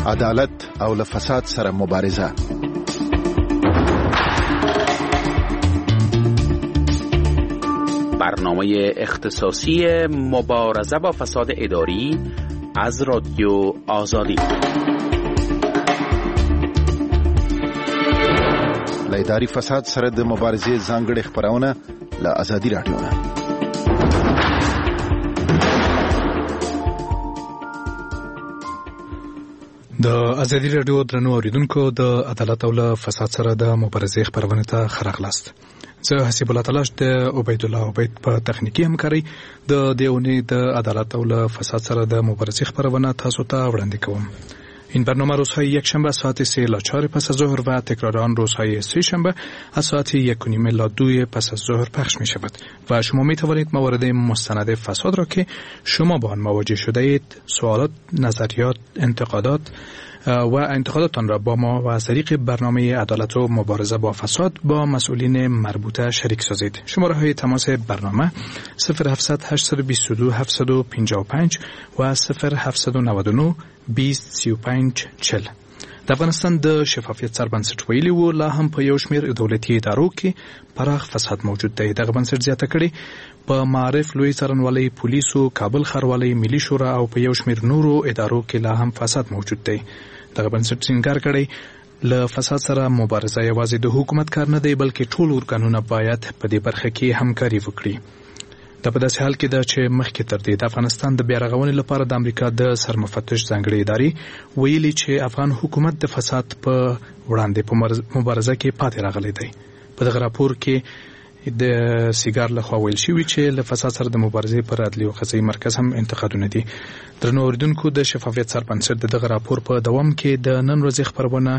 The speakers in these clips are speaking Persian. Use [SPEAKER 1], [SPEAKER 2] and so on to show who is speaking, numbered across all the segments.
[SPEAKER 1] عدالت او له فساد سره مبارزه.
[SPEAKER 2] برنامه اختصاصی مبارزه با فساد اداری از رادیو آزادی.
[SPEAKER 1] له اداري فساد سره د مبارزې ځانګړې خبرونه له آزادي رادیو نه.
[SPEAKER 3] د آزادي رادیو درنو اوریدونکو، د عدالت او له فساد سره د مبارزې خبرونه ته خراغلاست. زه حسیب الله تلاش د عبید الله عبید په تخنیکی همکاري د دیونی د عدالت او له فساد سره د مبارزې خبرونه تاسو ته وړاندې کوم. این برنامه روزهای یک شنبه ساعت 3 تا 4 پس از ظهر و تکرار آن روزهای سه شنبه از ساعت 1:30 تا 2 پس از ظهر پخش می شود و شما می توانید موارد مستند فساد را که شما با آن مواجه شده اید، سوالات، نظریات، انتقادات را با ما و از طریق برنامه عدالت و مبارزه با فساد با مسئولین مربوطه شریک سازید. شماره های تماس برنامه 0700 822 755 و 0799 20 35 40. د افغانستان د شفافیت سربنسټ ویلي و لا هم په یو شمېر دولتي ادارو کې پراخ فساد موجود دی. دغه بنسټ زیاته کړي په معارف، لوی څارنوالۍ، پولیسو، کابل ښاروالۍ، ملي شورا او په یو شمېر نورو ادارو کې لا هم فساد موجود دی. دغه بنسټ ټینګار کړی له فساد سره مبارزه یوازې د حکومت کار نه دی، بلکې ټول ارګانونه باید په دې برخه کې همکاري وکړي. دا په داسې حال کې ده چې مخکې تر دې د افغانستان د بیارغونې لپاره د امریکا د سرمفتش ځانګړې ادارې ویلي چې افغان حکومت د فساد په وړاندې په مبارزه کې پاتې راغلی دی. په دغه راپور کې د سیګار لخوا ویل شوي چې له فساد سره د مبارزې پر عدلي او قضایي مرکز هم انتقادونه دي. درنو اوریدونکو، د شفافیت سربنسټ د دغه راپور په دوام کې د نن ورځې خبرونه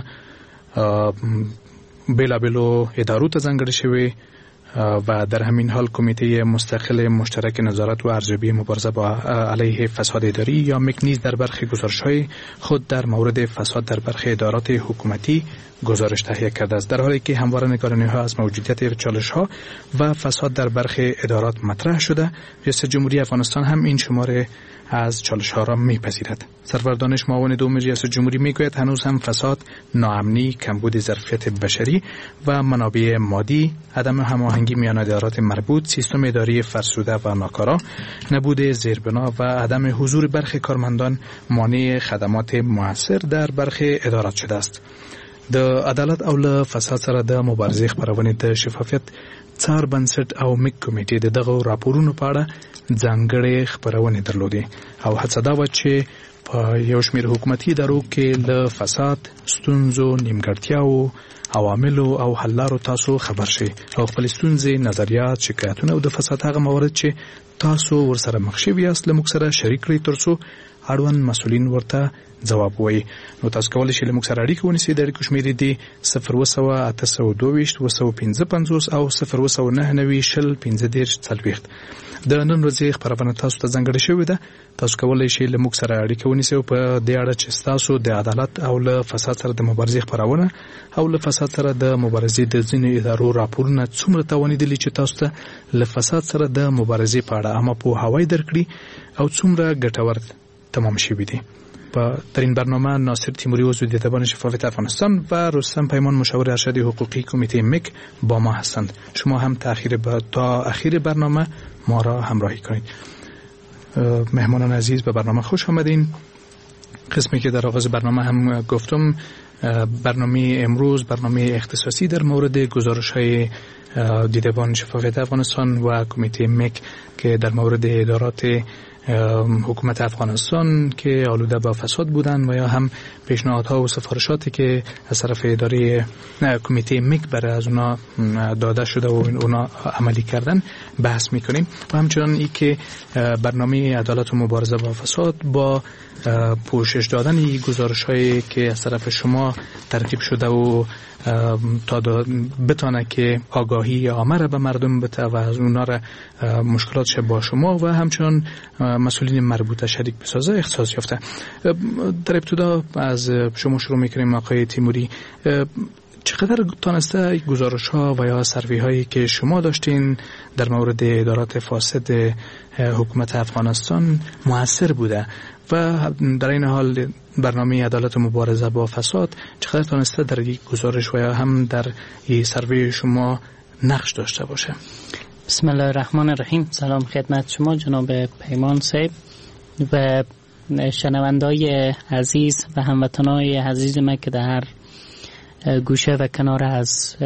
[SPEAKER 3] بېلابېلو ادارو ته ځانګړې شوې و در همین حال کمیته مستقل مشترک نظارت و ارزیابی مبارزه با علیه فساد اداری یا مک نیز در برخی گزارش‌های خود در مورد فساد در برخی ادارات حکومتی گزارش تهیه کرده است، در حالی که همواره نگرانی‌ها از موجودیت چالش‌ها و فساد در برخی ادارات مطرح شده. ریاست جمهوری افغانستان هم این شماره از چالش‌ها را می‌پذیرد. سرور دانش معاون دوم ریاست جمهوری میگوید هنوز هم فساد، ناامنی، کمبود ظرفیت بشری و منابع مادی، عدم هماهنگی میان ادارات مربوط، سیستم اداری فرسوده و ناکارا، نبود زیربنا و عدم حضور برخی کارمندان مانع خدمات مؤثر در برخی ادارات شده است. د عدالت او له فساد سره د مبارزې خبرونه د شفافیت څار بنسټ او مک کمیټې د دغه راپورونو په اړه ځانګړې خبرونه درلودې او هڅه دا و چې په یو شمېر حکومتي ادارو کې له فساد، ستونزو، نیمګړتیاو، عواملو او حل لارو تاسو خبر شئ او خپل ستونزې، نظریات، شکایتونه او د فساد هغه موارد چې تاسو ورسره مخ شوي یاست له موږ سره شریک کړئ ترڅو اړوند مسؤلین ورته جواب وایي. نو تاسو کولی شئ له موږ سره اړیکه ونیسئ. د اړیکو شمېرې دي 0 822 255 او 0 19 د نن ورځې خبرونه تاسو ته ځانګړې شوې ده. تاسو کولی شئ له موږ سره اړیکه ونیسئ په دې اړه چې تاسو د عدالت او له فساد سره د مبارزې خبرونه او له فساد سره د مبارزې د ځینو ادارو راپورونه څومره توانیدلي چې تاسو ته له فساد سره د مبارزې په اړه عامه پوهاوی درکړي او څومره ګټور تمام شوي دي. در این برنامه ناصر تیموری عضو دیدبان شفافیت افغانستان و رستم پیمان مشاور ارشد حقوقی کمیته مک با ما هستند. شما هم تا اخیر برنامه ما را همراهی کنید. مهمانان عزیز به برنامه خوش آمدین. قسمی که در آغاز برنامه هم گفتم، برنامه امروز برنامه اختصاصی در مورد گزارش‌های دیدبان شفافیت افغانستان و کمیته مک که در مورد ادارات حکومت افغانستان که آلوده با فساد بودند و یا هم پیشنهادها و سفارشاتی که از طرف اداره کمیته مک برای از اونا داده شده و اونا عملی کردن بحث میکنیم و همچنان ای که برنامه عدالت و مبارزه با فساد با پوشش دادن این گزارش‌هایی که از طرف شما ترتیب شده و تا بتانه که آگاهی عامه را به مردم بده و از اونا را مشکلاتش با شما و همچنان مسئولین مربوطه شریک بسازه اختصاص یافته. در ابتدا از شما شروع میکنیم آقای تیموری. چقدر تانسته گزارش ها و یا سروی هایی که شما داشتین در مورد ادارات فاسد حکومت افغانستان موثر بوده و در این حال برنامه عدالت و مبارزه با فساد چقدر تانسته در یک گزارش و یا هم در این سروی شما نقش داشته باشه؟
[SPEAKER 4] بسم الله الرحمن الرحیم. سلام خدمت شما جناب پیمان صاحب و شنوندای عزیز و هموطنای عزیز ما که در هر گوشه و کنار از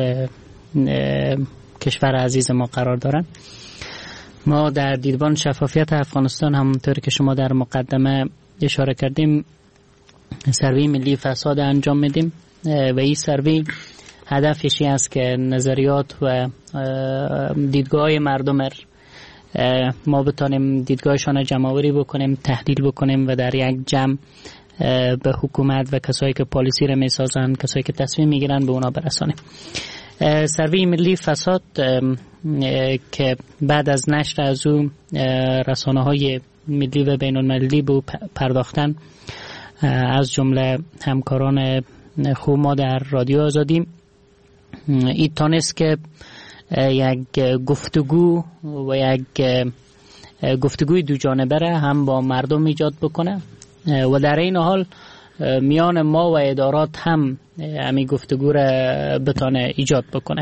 [SPEAKER 4] کشور عزیز ما قرار دارن. ما در دیدبان شفافیت افغانستان همونطور که شما در مقدمه اشاره کردیم سروی ملی فساد انجام میدیم و این سروی هدفش است که نظریات و دیدگاه مردم ما بتانیم دیدگاهشان جمع‌آوری بکنیم، تحلیل بکنیم و در یک جمع به حکومت و کسایی که پالیسی را میسازن، کسایی که تصمیم میگیرن به اونا برسانیم. سروی ملی فساد که بعد از نشر از او رسانه‌های ملی و بین‌المللی به پرداختن از جمله همکاران خوب ما در رادیو آزادی این تانست که یک گفتگو و یک گفتگوی دو جانبه هم با مردم ایجاد بکنه و در این حال میان ما و ادارات هم همین گفتگو را بتانه ایجاد بکنه.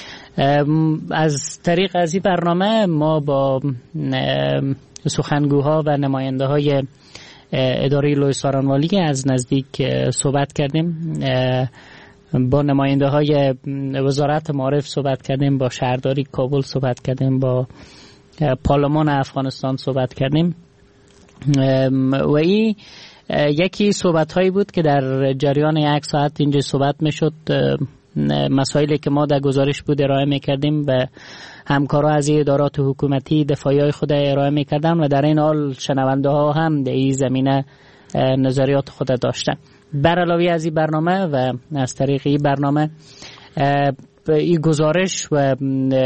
[SPEAKER 4] از طریق از این برنامه ما با سخنگوها و نماینده های اداره لوی سارانوالی از نزدیک صحبت کردیم، با نماینده های وزارت معارف صحبت کردیم، با شهرداری کابل صحبت کردیم، با پارلمان افغانستان صحبت کردیم و این یکی صحبت هایی بود که در جریان یک ساعت اینجا صحبت می شد. مسائلی که ما در گزارش بود ارائه می کردیم و همکارا از ادارات حکومتی دفاعی های خود ارائه می کردن و در این حال شنونده ها هم در این زمینه نظریات خود داشتن. بر علاوه از این برنامه و از طریق این برنامه این گزارش و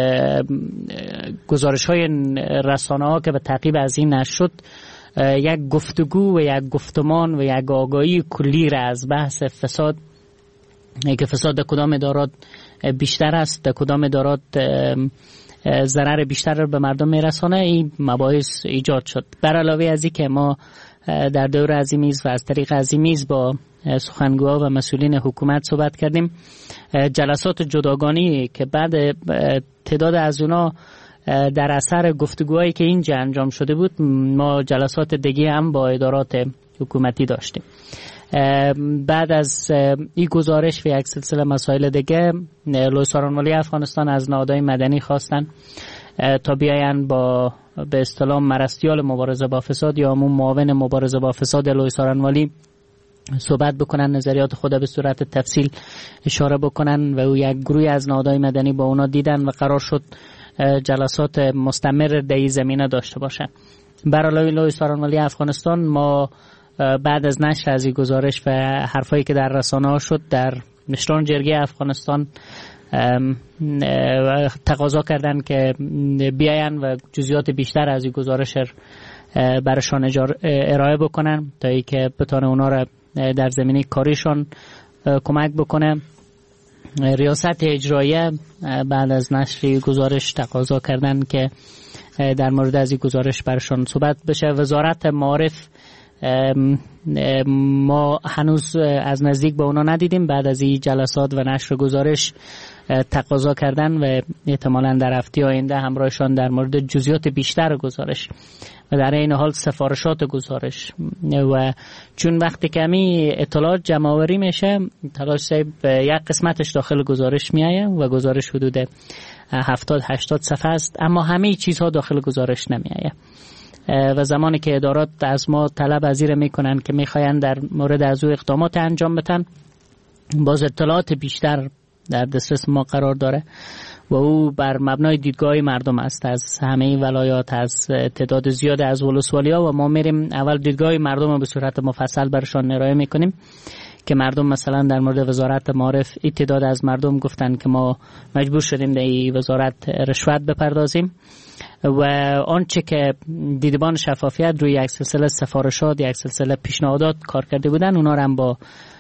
[SPEAKER 4] گزارش های رسانه ها که به تعقیب از این نشر شد یک گفتگو و یک گفتمان و یک آگاهی کلی را از بحث فساد که فساد در کدام ادارات بیشتر است، در کدام ادارات ضرر بیشتر را به مردم میرسانه، این مباحث ایجاد شد. بر علاوه از این که ما در دور از این میز و از طریق از این میز با سخنگوها و مسئولین حکومت صحبت کردیم، جلسات جداگانه که بعد تعداد از اونا در اثر گفتگوهایی که اینجا انجام شده بود ما جلسات دیگه هم با ادارات حکومتی داشتیم. بعد از این گزارش و یک سلسله مسائل دیگه لوی سارانوالی افغانستان از نهادهای مدنی خواستن تا بیاین با به اصطلاح مرستیال مبارزه با فساد یا همون معاون مبارزه با فساد لوی سارانوالی صحبت بکنن، نظریات خود به صورت تفصیل اشاره بکنن و او یک گروه از نهادهای مدنی با اونا دیدن و قرار شد جلسات مستمر در این زمینه داشته باشن. برای لوی سارانوالی افغانستان ما بعد از نشر از این گزارش و حرفایی که در رسانه ها شد در مشران جرگه افغانستان تقاضا کردن که بیاین و جزئیات بیشتر از این گزارش برشان ارائه بکنن تا ای که بتونه اونا را در زمینه کاریشان کمک بکنه. ریاست اجرایه بعد از نشر گزارش تقاضا کردن که در مورد از این گزارش برشان صحبت بشه. وزارت معارف ما هنوز از نزدیک با اونا ندیدیم، بعد از این جلسات و نشر گزارش تقاضا کردن و احتمالاً در هفته آینده همراهشان در مورد جزئیات بیشتر گزارش و در این حال سفارشات گزارش و چون وقتی کمی اطلاعات جمع آوری میشه تلاش صاحب یک قسمتش داخل گزارش میایه و گزارش حدود 70-80 صفحه است، اما همه چیزها داخل گزارش نمیایه و زمانی که ادارات از ما طلب از این میکنن که میخواین در مورد از او اقدامات انجام بدن، باز اطلاعات بیشتر در دسترس ما قرار داره و او بر مبنای دیدگاه مردم است از همه ولایات، از تعداد زیاد از ولسوالی‌ها و ما میریم اول دیدگاه مردم رو به صورت مفصل برشان ارائه میکنیم که مردم مثلا در مورد وزارت معارف تعداد از مردم گفتن که ما مجبور شدیم در این وزارت رشوت بپردازیم و آنچه که دیدبان شفافیت روی یک سلسله سفارشات، یک سلسله پیشنهادات کار کرده بودن اونا رو هم با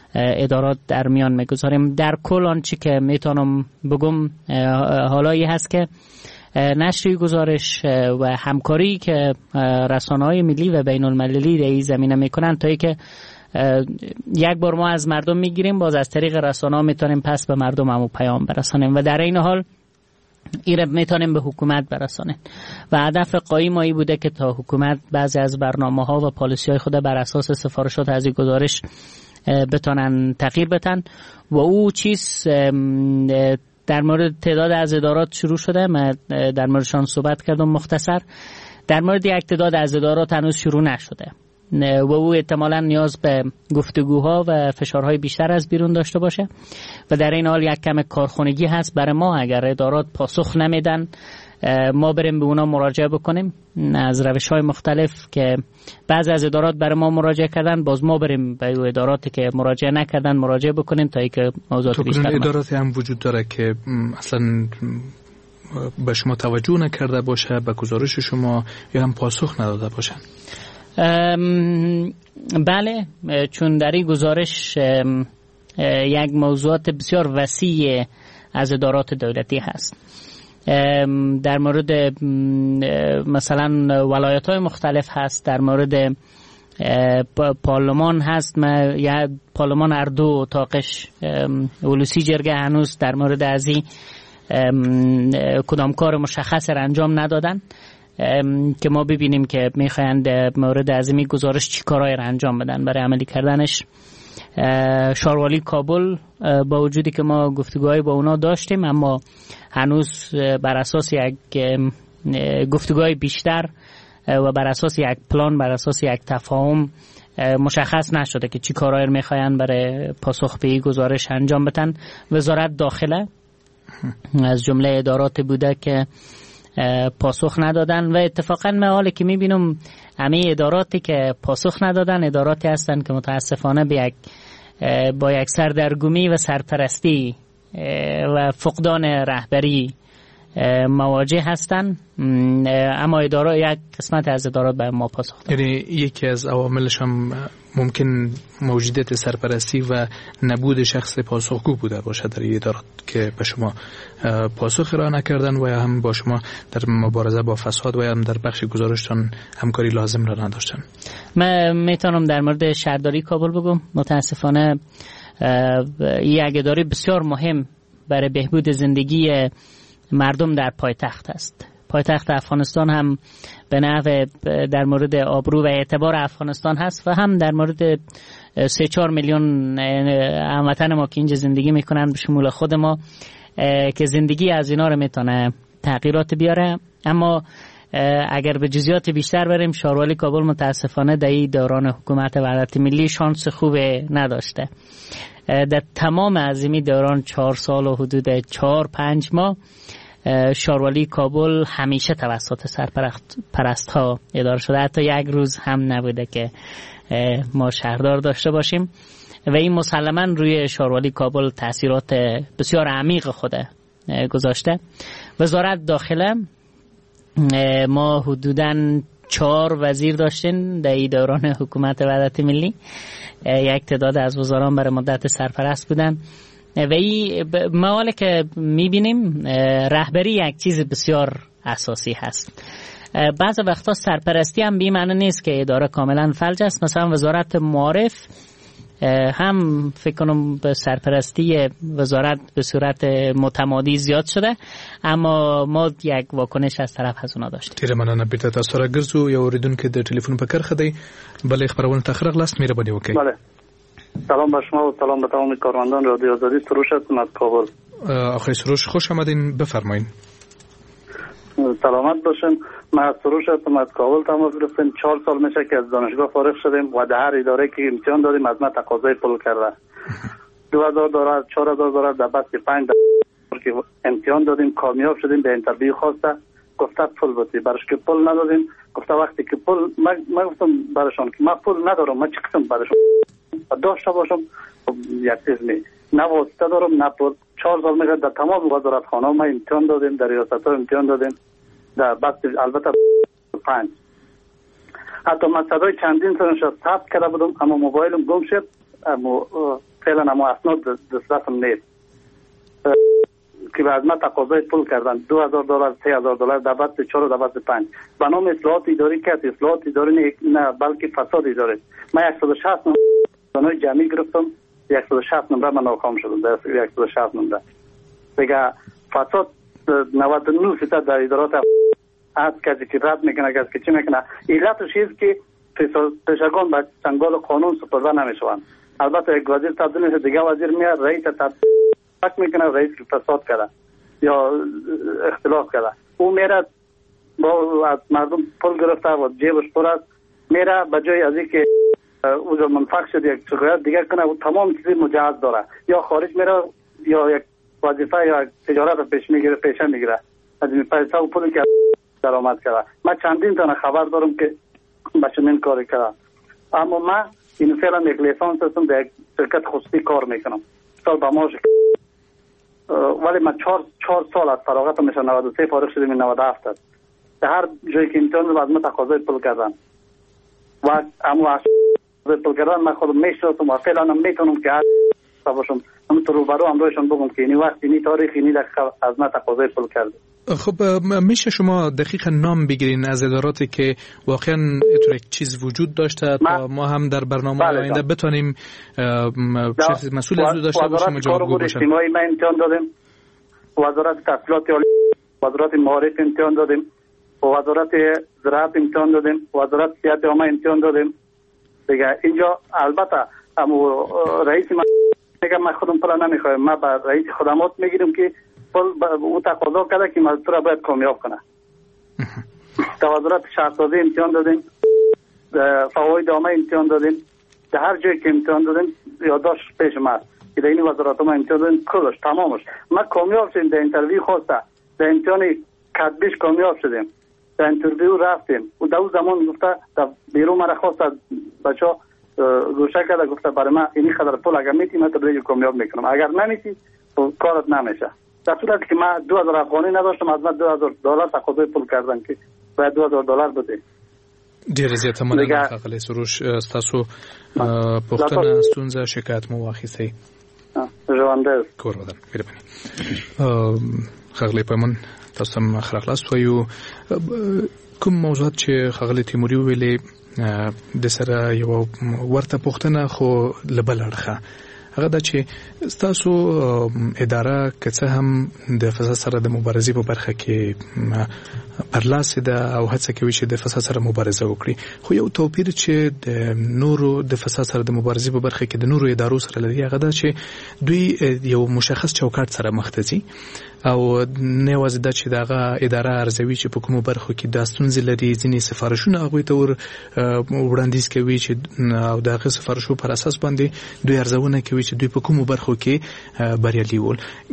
[SPEAKER 4] ادارات در میان میگذاریم. در کل آنچه که میتونم بگم حالایی هست که نشر گزارش و همکاری که رسانه‌های ملی و بین المللی در این زمینه میکنن تا اینکه یک بار ما از مردم میگیریم، باز از طریق رسانه‌ها میتونیم پس به مردم همو پیام برسانیم و در این حال این میتونیم به حکومت برسانیم و هدف قایی ما بوده که تا حکومت بعضی از برنامه‌ها و پالیسی‌های خود بر اساس سفارشات از این گزارش بتونن تغییر بدن و او چیز در مورد تعداد از ادارات شروع شده. من در موردشان صحبت کردم مختصر. در مورد یک تعداد از ادارات هنوز شروع نشده و او احتمالاً نیاز به گفتگوها و فشارهای بیشتر از بیرون داشته باشه و در این حال یک کم کارخونگی هست برای ما. اگر ادارات پاسخ نمیدن ما بریم به اونا مراجعه بکنیم از روش‌های مختلف که بعضی از ادارات برای ما مراجعه کردن، باز ما بریم به اداراتی که مراجعه نکردن مراجعه بکنیم تا اینکه موضوعات بیشتر.
[SPEAKER 3] اداراتی هم وجود داره که اصلا به شما توجه نکرده باشه به گزارش شما یا هم پاسخ نداده باشن؟
[SPEAKER 4] بله، چون در این گزارش یک موضوعات بسیار وسیع از ادارات دولتی هست. در مورد مثلا ولایت‌های مختلف هست، در مورد پارلمان هست. یا پارلمان اردو اتاقش ولوسی جرگه هنوز در مورد از این کدام کار مشخص را انجام ندادن که ما ببینیم که میخوایند مورد از این گزارش چی کارهای را انجام بدن برای عملی کردنش. شاروالی کابل با وجودی که ما گفتگوهای با اونا داشتیم اما هنوز بر اساس یک گفتگوهای بیشتر و بر اساس یک پلان، بر اساس یک تفاهم مشخص نشده که چی کارهای را میخوایند برای پاسخ به این گزارش انجام بدن. وزارت داخله از جمله ادارات بوده که پاسخ ندادن و اتفاقا من حالی که میبینم همه اداراتی که پاسخ ندادن اداراتی هستن که متاسفانه با یک سردرگمی و سرپرستی و فقدان رهبری مواجه هستن، اما یک قسمت از ادارات به ما پاسخ دادن.
[SPEAKER 3] یعنی یکی از عواملش هم ممکن موجودیت سرپرستی و نبود شخص پاسخگو بوده باشه در این ادارات که به شما پاسخ ارائه نکردن و یا هم با شما در مبارزه با فساد و یا هم در بخش گزارشتان همکاری لازم را نداشتن.
[SPEAKER 4] من میتونم در مورد شهرداری کابل بگم. متاسفانه یک اداره بسیار مهم برای بهبود زندگی مردم در پایتخت است. پایتخت افغانستان هم به نحو در مورد آبرو و اعتبار افغانستان هست و هم در مورد 3-4 میلیون هموطن ما که اینجا زندگی میکنن به شمول خود ما که زندگی از اینا رو میتونه تغییرات بیاره. اما اگر به جزئیات بیشتر بریم، شاروالی کابل متاسفانه در این دوران حکومت وحدت ملی شانس خوب نداشته. در تمام عظیمی دوران 4 سال و حدود 4-5 ماه شاروالی کابل همیشه توسط سرپرست ها اداره شده. حتی یک روز هم نبوده که ما شهردار داشته باشیم و این مسلماً روی شاروالی کابل تاثیرات بسیار عمیق خود گذاشته. وزارت داخله ما حدوداً 4 وزیر داشتیم در این دوران حکومت وحدت ملی. یک تعداد از وزران برای مدت سرپرست بودن و این موالی که میبینیم رهبری یک چیز بسیار اساسی هست. بعض وقتا سرپرستی هم بی معنی نیست که اداره کاملا فلج است. مثلا وزارت معارف هم فکر کنم به سرپرستی وزارت به صورت متمادی زیاد شده، اما ما یک واکنش از طرف از اونا داشتیم.
[SPEAKER 3] تیره مننه بیرته تاسو را ګرځو یو اوریدونکو د ټلیفون په کرخه دی بلې خبرونه تخرق لاست مهرباني وکړئ.
[SPEAKER 5] بله، سلام به شما و سلام به تمام کارمندان رادیو آزادی. سروش هستم از کابل.
[SPEAKER 3] آقای سروش خوش آمدین، بفرمایید.
[SPEAKER 5] سلامت باشین. من از سروش هستم از کابل تماس گرفتیم. 4 سال میشه که از دانشگاه فارغ شدیم و در هر اداره که امتحان دادیم از ما تقاضای پول کرده. 2000 دلار 4000 دلار در بس 5 که امتحان دادیم کامیاب شدیم، به اینترویو خواسته گفته پول بدید، برش که پول ندادیم گفته وقتی که پول من گفتم برشون که من پول ندارم، من چی قسم برشون داشته باشم یک چیز می نه واسطه دارم نه پول. 4 سال میگه در تمام وزارتخانه‌ها ما امتحان دادیم، در ریاست‌ها امتحان دادیم، در بعد البته 5 حتی من صدای چندین سالش ثبت کرده بودم اما موبایلم گم شد. اما فعلا اما اسناد دسترسم نیست که از ما تقاضای پول کردن $2,000 $3,000 در بعد 4 در بعد 5 به نام اصلاحات اداری کرد. اصلاحات اداری نه بلکه فساد اداری. من 160 نمره جمعی گرفتم، 160 نمره من ناکام شدم در 160 نمره دیگه. فساد 99% در ادارات از کسی که رد میکنه کسی که چی میکنه. علتش است که پیشگان به چنگال قانون سپرده نمیشوند. البته یک وزیر تبدیل میشه دیگه وزیر میاد رئیس فکر میکنه رئیس که فساد کرده یا اختلاف کرده، او میره با از مردم پول گرفته و جیبش پر است، میره به جای از اینکه او منفعل شد یک شکایت دیگه کنه و تمام چیزی مجهز داره، یا خارج میره یا یک وظیفه یا تجارت پیش میگیره پیشه میگیره از این پیسه و پولی که درآمد کرده. من چندین تا خبر دارم که به چنین کاری کرده. اما من این فعلا یک لیسانس هستم در یک شرکت خصوصی کار میکنم. سال به ماش ولی من 4 سال از فراغت میشه 93 فارغ شدیم 97 است. در هر جایی که امتحان رو از من تقاضای پول کردن و اما پول کردن من خودم میشناسم و فعلا میتونم که باشم من تو روبرو امروزشون بگم که این وقت این تاریخ این از من تقاضای پول کرده.
[SPEAKER 3] خب میشه شما دقیقا نام بگیرین از اداراتی که واقعا اینطور یک چیز وجود داشته تا ما هم در برنامه آینده بتونیم مسئول از داشته باشیم جوابگو باشیم.
[SPEAKER 5] ما امتحان دادیم، وزارت تحصیلات عالی، وزارت معارف امتحان دادیم، وزارت زراعت امتحان دادیم، وزارت صحت عامه امتحان دادیم دیگه. اینجا البته اما رئیس من میگم من خودم پول نمیخوایم، من با رئیس خدمات میگیرم که او تقاضا کرده که مزدور را باید کامیاب کنه. در وزارت شهرسازی امتحان دادیم، فواید عامه امتحان دادیم، در هر جایی که امتحان دادیم یادداشت پیش ما که در این وزارات ما امتحان دادیم کلش تمامش. ما کامیاب شدیم، در اینترویو خواسته در امتحان کتبیش کامیاب شدیم، در اینترویو رفتیم و در اون زمان گفته در بیرون مرا خواست بچه گوشه کرده گفته برای من اینی خدر پول اگر میتی من تبلیغ کامیاب میکنم، اگر نمیتی کارت نمیشه. در صورتی که من 2000 افغانی نداشتم از من $2,000 تقاضای پول کردن که باید $2,000 بده.
[SPEAKER 3] ډیر زیاته مننه ښاغلی سروش، ستاسو پوښتنه ستونزه شکایت مو واخیستی.
[SPEAKER 5] ژوندی
[SPEAKER 3] کور ودان مهرباني. ښاغلی پیمان تاسو هم ښه راغلاست. وایو کوم موضوعات چې ښاغلی تیموري وویلې د سره یوه ورته پوښتنه خو له بل اړخه هغه دا چې ستاسو اداره که څه هم د فساد سره د مبارزې په برخه کې برلاسې ده او هڅه کوي چې د فساد سره مبارزه وکړي، خو یو توپیر چې د نورو د فساد سره د مبارزې په برخه کې د نورو ادارو سره لري هغه دا چې دوی یو مشخص چوکاټ سره مخ ته ځي او نه یوازې دا چې دغه اداره ارزوي چې په کومو برخو کې دا ستونزې لري، ځینې سفارشونه هغوی ته وړاندیز کوي چې او د هغه سفارشو پر اساس باندې دوی ارزونه کوي چې دوی په کومو برخو کې بریالي ول.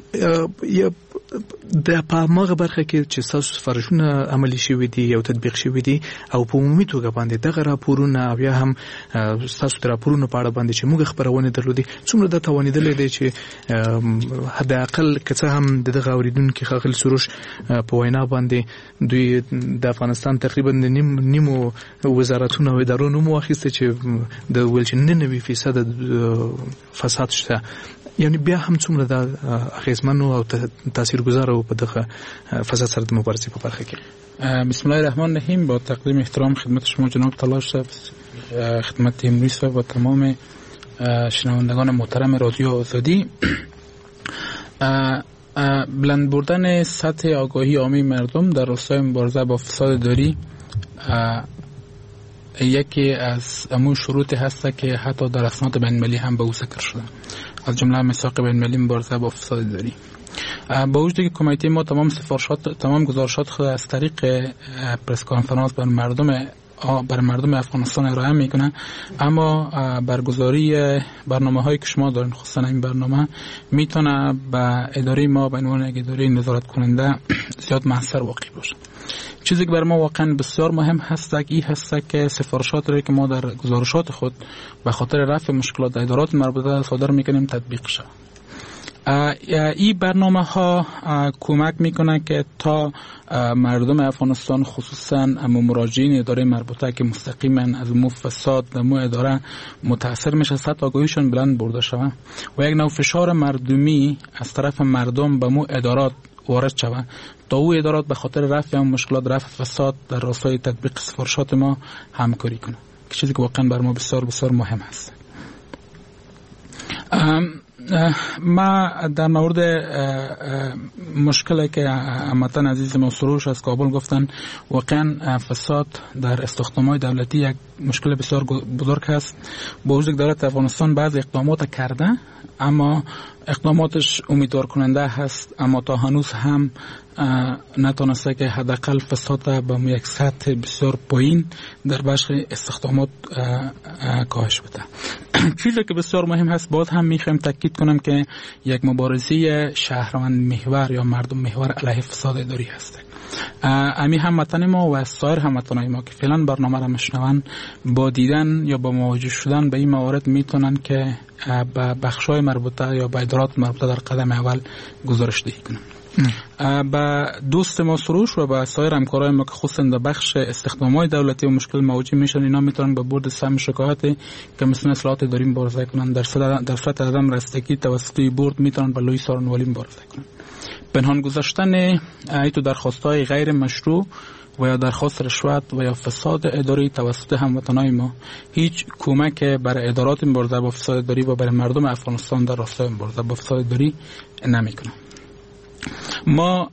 [SPEAKER 3] د په هغه برخه کې چې تاسو سفارشونه عملي شوي دي او تطبیق شوي دي او په عمومي توګه باندې دغه راپورونه او یا هم تاسو د راپورونو په اړه باندې چې موږ خبرونه درلودي څومره د توانیدلې دي چې حد اقل که څه هم دغه اوریدونکو ښاغلي سروش په وینا باندې دوی د افغانستان تقریبا نیمو وزارتونو او ادارو نوم واخیسته چې د ولچ 99% فساد شته، یعنی بیا هم څومره د اغیزمن او تاثیرگذار او په دغه فساد سره د مبارزې په برخه کې.
[SPEAKER 6] بسم الله الرحمن الرحیم. با تقدیم احترام خدمت شما جناب تلاش صاحب، خدمت تیموری صاحب و تمام شنوندگان محترم رادیو آزادی، بلند بردن سطح آگاهی عامی مردم در راستای مبارزه با فساد اداری یکی از امون شروط هست که حتی در اسناد بین‌المللی هم به او ذکر شده، از جمله میثاق بین‌المللی مبارزه با فساد اداری. با وجودی که کمیته ما تمام گزارشات خود از طریق پرس کنفرانس بر مردم افغانستان ارائه میکنه، اما برگزاری برنامه‌هایی که شما دارین خصوصا این برنامه میتونه به اداره ما به عنوان یک اداره نظارت کننده زیاد موثر واقع باشه. چیزی که برای ما واقعا بسیار مهم هست این هست که سفارشات رو که ما در گزارشات خود به خاطر رفع مشکلات ادارات مربوطه صادر میکنیم تطبیق شه. این برنامه ها کمک میکنه که تا مردم افغانستان خصوصا مراجعین اداره مربوطه که مستقیما از فساد در اداره متاثر میشه سطح آگاهیشون بلند برده شود و یک نوع فشار مردمی از طرف مردم به ادارات وارد شود تا او ادارات به خاطر رفع مشکلات رفع فساد در راستای تطبیق سفارشات ما همکاری کنه، که چیزی که واقعا بر ما بسیار بسیار مهم است. ما در مورد مشکلی که هموطن عزیز ما سروش از کابل گفتن، واقعا فساد در استخدامات دولتی یک مشکل بسیار بزرگ است. با وجود که دولت افغانستان بعض اقدامات کرده اما اقداماتش امیدوار کننده هست، اما تا هنوز هم نتونسته که حداقل فساد به یک سطح بسیار پایین در بخش استخدامات کاهش بده. چیزی که بسیار مهم هست باز هم میخوایم تاکید کنم که یک مبارزه شهروند محور یا مردم محور علیه فساد اداری هست. امی هموطن ما و سایر هموطنان ما که فعلا برنامه را میشنون با دیدن یا با مواجه شدن به این موارد میتونن که به بخشای مربوطه یا به ادارات مربوطه در قدم اول گزارش دهی کنن. با دوست ما سروش و با سایر همکارای ما که خصوصا در بخش استخدامات دولتی و مشکل مواجه میشن، اینا میتونن به بورد سهم شکایت که مثل اصلاحات اداری مبارزه کنن. در صورت عدم رستگی توسط بورد میتونن به لوی سارنوالی مبارزه کنن. پنهان گذاشتن ایتو درخواست‌های غیر مشروع و یا درخواست رشوت و یا فساد اداری توسط هموطنان ما هیچ کمک برای ادارات مبارزه با فساد اداری و برای مردم افغانستان در راستای مبارزه با فساد اداری نمیکنه. ما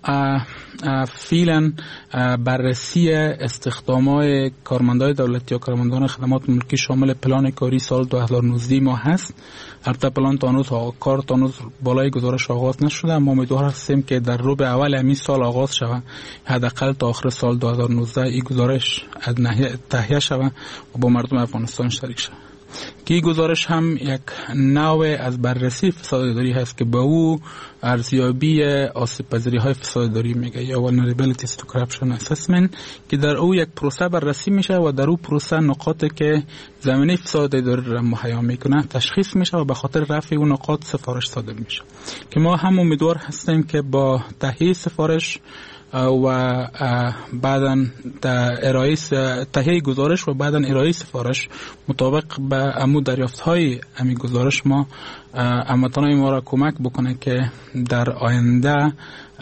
[SPEAKER 6] فعلا بررسی استخدامات کارمندان دولتی و کارمندان خدمات ملکی شامل پلان کاری سال 2019 ما هست. البته پلان تا هنوز بالای گزارش آغاز نشده، اما امیدوار هستیم که در ربع اول همین سال آغاز شود، حداقل تا آخر سال 2019 این گزارش از تهیه شود و با مردم افغانستان شریک شود. که این گزارش هم یک نوع از بررسی فساد اداری هست که به او ارزیابی آسیب پذیری های فساد اداری میگه یا vulnerabilities to corruption assessment، که در او یک پروسه بررسی میشه و در او پروسه نقاطی که زمینه فساد اداری را مهیا میکنه تشخیص میشه و به خاطر رفع اون نقاط سفارش صادر میشه. که ما هم امیدوار هستیم که با تهیه سفارش و بعداً تهیه گزارش و بعداً ارائه سفارش مطابق به امو دریافت‌های امی گزارش ما هموطنان ما را کمک بکنه که در آینده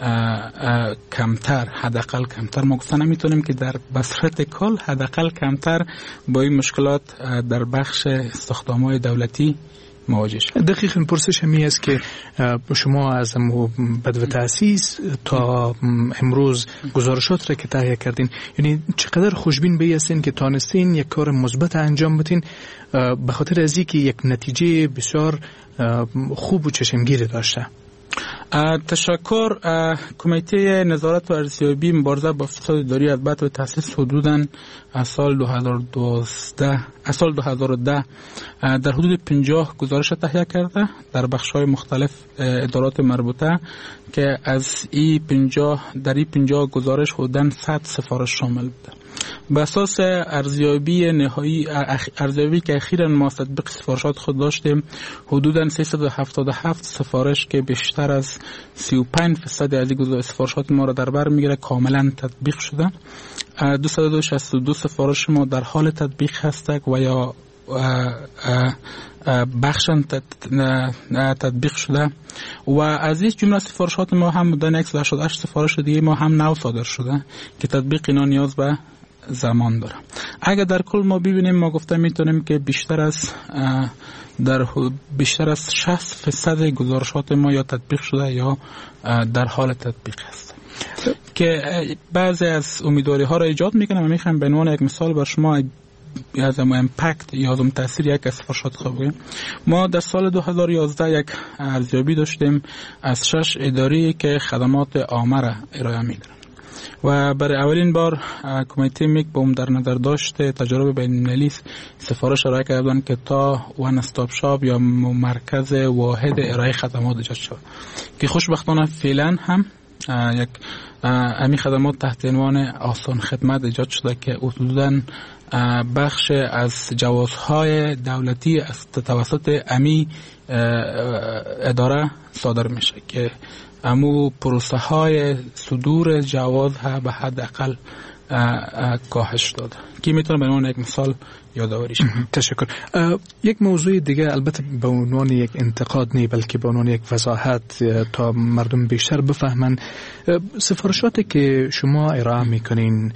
[SPEAKER 6] کمتر، حداقل کمتر، ما گفتن نمیتونیم که در بصرت کل حداقل کمتر با این مشکلات در بخش استخدامات دولتی مواجه شد.
[SPEAKER 3] دقیقاً پرسش همی است که شما از بدو تأسیس تا امروز گزارشات را که تهیه کردین، یعنی چقدر خوشبین به هستین که تانستین یک کار مثبت انجام بدین به خاطر از اینکه یک نتیجه بسیار خوب و چشمگیر داشته؟
[SPEAKER 6] تشکر. کمیته نظارت و ارزیابی مبارزه با فساد اداری از بعد تأسیس حدوداً از سال 2010 در حدود 50 گزارش تهیه کرده در بخش‌های مختلف ادارات مربوطه که از در این 50 گزارش حدوداً 100 سفارش شامل بوده. به اساس ارزیابی که اخیراً ما تطبیق سفارشات خود داشتیم، حدوداً 377 سفارش که بیشتر از 35% از این سفارشات ما را در بر میگیره کاملا تطبیق شده. 262 سفارش ما در حال تطبیق هستند و یا بخشن تطبیق شده و از این جمله سفارشات ما هم بودن 188 سفارش دیگه ما هم نو صادر شده که تطبیق اینا نیاز به زمان داره. اگر در کل ما ببینیم، ما گفته میتونیم که بیشتر از 60% گزارشات ما یا تطبیق شده یا در حال تطبیق هست که بعضی از امیدواری ها را ایجاد میکنه. من میخوام به عنوان یک مثال بر شما از امپکت یا از تاثیر یک از سفارشات خود بگم. ما در سال 2011 یک ارزیابی داشتیم از 6 اداره که خدمات عامه را ارائه میدن و برای اولین بار کمیته میک بوم در نظر داشته تجربه بین‌المللی سفارش ارائه کردن که تا وان استاپ شاپ یا مرکز واحد ارائه خدمات ایجاد شد که خوشبختانه فعلا هم یک امی خدمات تحت عنوان آسان خدمت ایجاد شده که حدوداً بخش از جوازهای دولتی از توسط امی اداره صادر میشه که امو پروسه های صدور جواز ها به حد اقل کاهش داده که میتونه به عنوان یک مثال یادآوری شه.
[SPEAKER 3] تشکر. یک موضوع دیگه البته به عنوان یک انتقاد نه بلکه به عنوان یک وضاحت تا مردم بیشتر بفهمن، سفارشاتی که شما ارائه میکنین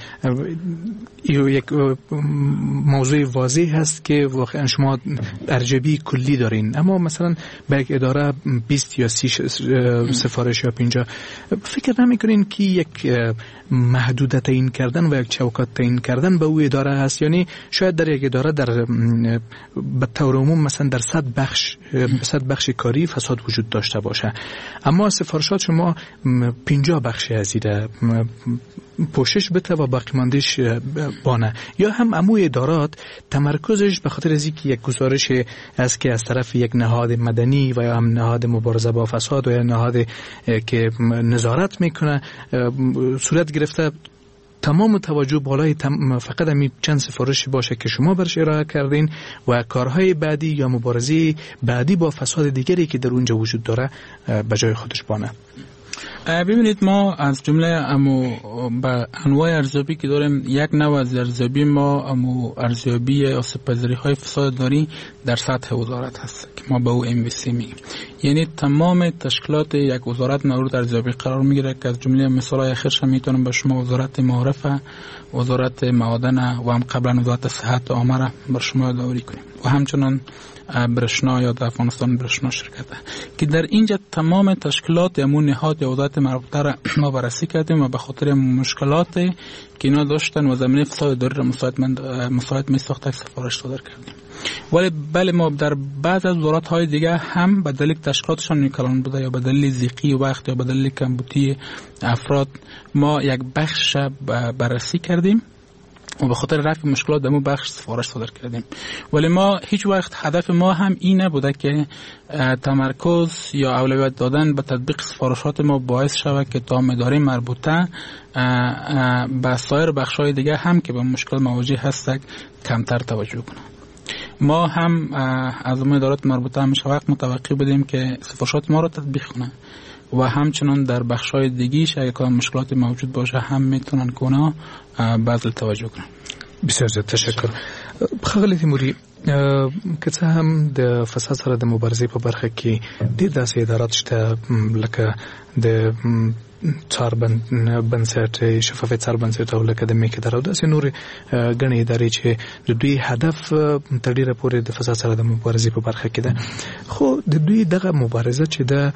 [SPEAKER 3] یک موضوع واضح هست که واقعا شما ارجبی کلی دارین، اما مثلا به یک اداره 20 یا 30 سفارش یا 50 فکر نمیکنین که یک محدودیت تعیین کردن و یک چوکات تعیین کردن به او اداره هست؟ یعنی شاید در یک اداره در به طور عموم مثلا در 100 بخش کاری فساد وجود داشته باشه، اما سفارشات شما 50 بخش ازیده پوشش بده و باقی ماندهش بانه، یا هم امو ادارات تمرکزش به خاطر از اینکه یک گزارش است که از طرف یک نهاد مدنی و یا هم نهاد مبارزه با فساد و یا نهاد که نظارت میکنه صورت گرفته، تمام توجه بالای فقط همین چند سفارشی باشه که شما برش ارائه کردین و کارهای بعدی یا مبارزه بعدی با فساد دیگری که در اونجا وجود داره به جای خودش بانه.
[SPEAKER 6] ببینید ما از جمله با انواع ارزیابی که داریم، یک نوع از ارزیابی ما ارزیابی آسیب‌پذیری های فسادداری در سطح وزارت هست که ما به او MVC میگیم. یعنی تمام تشکیلات یک وزارت مورد ارزیابی قرار میگیره که از جمله مثالای اخیرش میتونم به شما وزارت معارفه، وزارت معادن و هم قبلا وزارت صحت عامه را بر شما یادآوری کنیم و همچنان برشنا یا در افغانستان برشنا شرکت که در اینجا تمام تشکیلات یا نهاد یا وزارت مربوطه را ما بررسی کردیم و به خاطر مشکلات که اینا داشتن و زمینه فساد اداری را مساعد می ساخت سفارش صادر کردیم. ولی بله ما در بعض از وزارت های دیگه هم به دلیل تشکیلاتشان نیکلان بوده یا به دلیل ضیقی وقت یا به دلیل کمبودی افراد ما یک بخش بررسی کردیم و به خاطر رفع مشکلات در اون بخش سفارش صادر کردیم. ولی ما هیچ وقت هدف ما هم این نبوده که تمرکز یا اولویت دادن به تطبیق سفارشات ما باعث شود که تا اداره مربوطه به سایر بخش‌های دیگه هم که به مشکل مواجه هستند کمتر توجه کنند. ما هم از ادارات مربوطه همیشه وقت متوقع بودیم که سفارشات ما را تطبیق کنند و همچنان در بخش‌های دیگیش اگه کدام مشکلات موجود باشه هم میتونن کنه بذل توجه کنن.
[SPEAKER 3] بسیار زیاد تشکر. خغلی تیموری که څه هم د فساد سره د مبارزې په برخه کې ډېر داسې ادارات شته لکه د څار بنسټ شفافیت څار بنسټ او لکه د میک اداره او داسې نور ګڼې ادارې چې د دوی هدف تر ډېره پورې د فساد سره د مبارزې په برخه کې ده، خو د دوی دغه مبارزه چې ده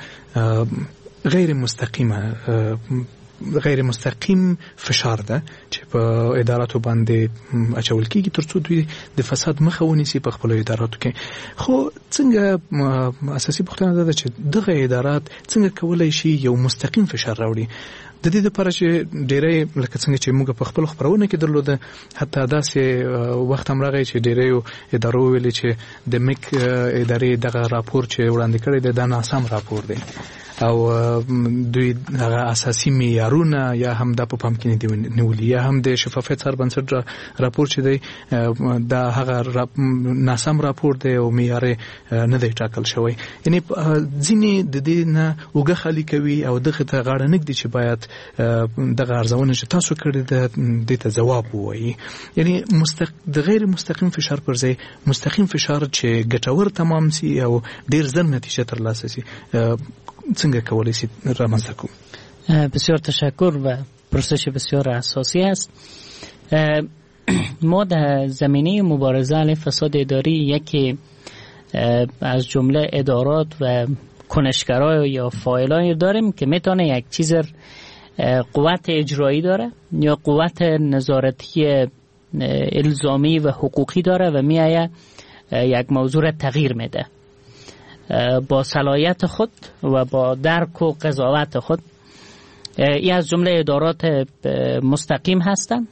[SPEAKER 3] غیر مستقیم فشار ده چې په اداراتو باندې اچول کېږي ترڅو دوی د فساد مخه ونیسي په خپلو اداراتو کې. خو څنګه اساسي پوښتنه ده چې دغه ادارات څنګه کولی شي یو مستقیم فشار راوړي؟ د دې لپاره چې ډېری لکه څنګه چې موږ په خپل خبرونه کې درلوده، حتی داسې وخت هم راغی چې ډېری ادارو ویلي چې د میک ادارې دغه راپور چې وړاندې کړی دی دا ناسم راپور دی او دوی هغه اساسي معیارونه یا هم د په پام کې نیولي یا هم د شفافیت سره بنسټ راپور چې دی دا هغه ناسم راپور دی او معیار نه دی ټاکل شوی. یعنی ځینې د دې نه وګه خالي کوي او دغه ته غاړه نږدي چې باید دغه ارزونه چې تاسو کړې ده دې ته ځواب ووایي. یعنی د غیر مستقیم فشار پر ځای مستقیم فشار چې ګټور تمام سي او ډیر زر نتیجه ترلاسه سي څنګه کولی شي رامنځته کوو؟
[SPEAKER 4] بسیار تشکر و پرسش بسیار اساسی است. ما در زمینه مبارزه علیه فساد اداری یکی از جمله ادارات و کنشگرای یا فاعلانی داریم که میتونه یک چیز قوت اجرایی داره یا قوت نظارتی الزامی و حقوقی داره و میایه یک موضوع را تغییر میده با صلاحیت خود و با درک و قضاوت خود. این از جمله ادارات مستقیم هستند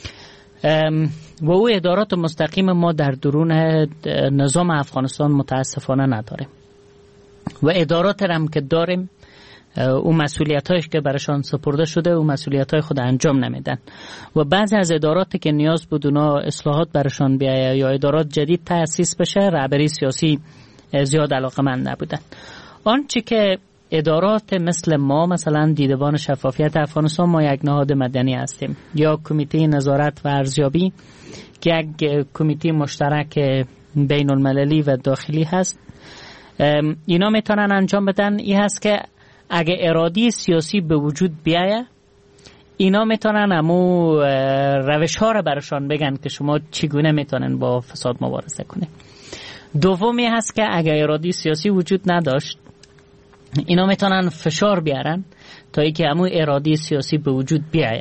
[SPEAKER 4] و او ادارات مستقیم ما در درون نظام افغانستان متاسفانه نداریم و ادارات هم که داریم اون مسئولیت‌هایش که برشان سپرده شده اون مسئولیت‌های خود انجام نمیدن و بعضی از اداراتی که نیاز بود اونا اصلاحات برشان بیاید یا ادارات جدید تأسیس بشه رهبری سیاسی زیاد علاقه‌مند نبودن. آنچه که ادارات مثل ما مثلا دیدبان شفافیت افغانستان ما یک نهاد مدنی هستیم یا کمیته نظارت و ارزیابی که یک کمیته مشترک بین المللی و داخلی هست، اینا میتونن انجام بدن. این هست که اگه ارادی سیاسی به وجود بیایه اینا میتونن امو روش ها رو برشان بگن که شما چگونه میتونن با فساد مبارزه کنید. دومی هست که اگه ارادی سیاسی وجود نداشت اینا میتونن فشار بیارن تا ای که امو ارادی سیاسی به وجود بیایه.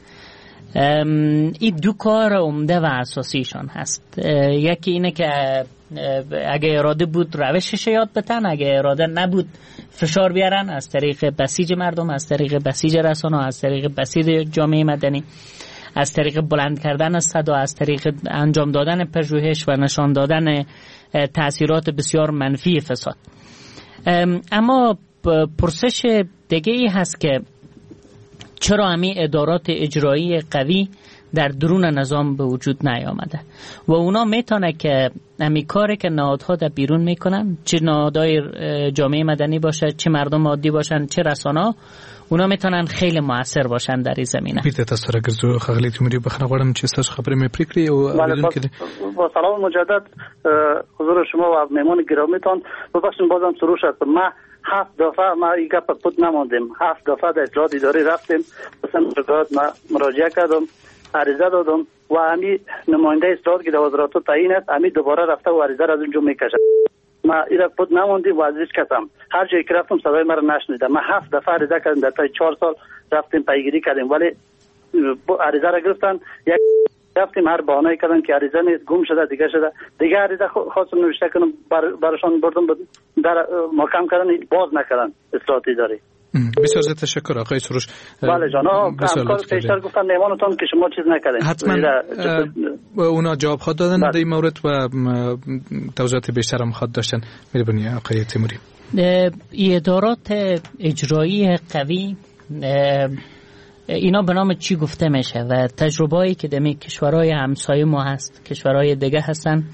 [SPEAKER 4] این دو کار عمده و اساسیشان هست. یکی اینه که اگه اراده بود روشش یاد بتن، اگه اراده نبود فشار بیارن از طریق بسیج مردم، از طریق بسیج رسانه، از طریق بسیج جامعه مدنی، از طریق بلند کردن صدا، از طریق انجام دادن پژوهش و نشان دادن تأثیرات بسیار منفی فساد. اما پرسش دیگه ای هست که چرا همی ادارات اجرایی قوی در درون نظام به وجود نیامده و اونا میتونه که همی کاری که نهادها در بیرون میکنن، چه نهادهای جامعه مدنی باشه، چه مردم عادی باشن، چه رسانه، اونا میتونن خیلی موثر باشن در این زمینه.
[SPEAKER 3] بیرته تاسو را ګرځو خغلی تیموری بخنه غواړم چې تاسو خبرې مې پرې کړې او بدون کې
[SPEAKER 5] با سلام مجدد حضور شما و مهمان گرامیتان. ببخشید بازم شروع شد. ما 7 دفعه ما این گپ پود نماندیم. 7 دفعه در اطلاعات اداری رفتیم، مثلا ما مراجعه کردم، عریضه دادم و همین نماینده اصلاحات که در وزارت تعیین است همین دوباره رفته و عریضه را از اونجا میکشه. ما ایرا پود نموندیم و از هیچ کسم هر جایی که رفتم صدای ما را نشنیدم. ما 7 دفعه عریضه کردیم، در تا 4 سال رفتیم پیگیری کردیم ولی عریضه را گرفتن، یک رفتیم هر بهانه‌ای کردن که عریضه نیست، گم شده، دیگه عریضه خواستم نوشته کنم براشون بردم در محکم کردن، باز نکردن اصلاحات اداری.
[SPEAKER 3] بسیار زیاد تشکر آقای سروش.
[SPEAKER 5] بله جان، همکار پیشتر گفتن نمانتون که شما چیز نکردین.
[SPEAKER 3] حتما اونا جواب خود دادن در این مورد و توضیحات بیشتر هم خود داشتن. می‌بینی آقای تیموری
[SPEAKER 4] ادارات اجرایی قوی اینا به نام چی گفته میشه و تجربه‌ای که در کشورهای همسایه ما هست، کشورهای دیگه هستن.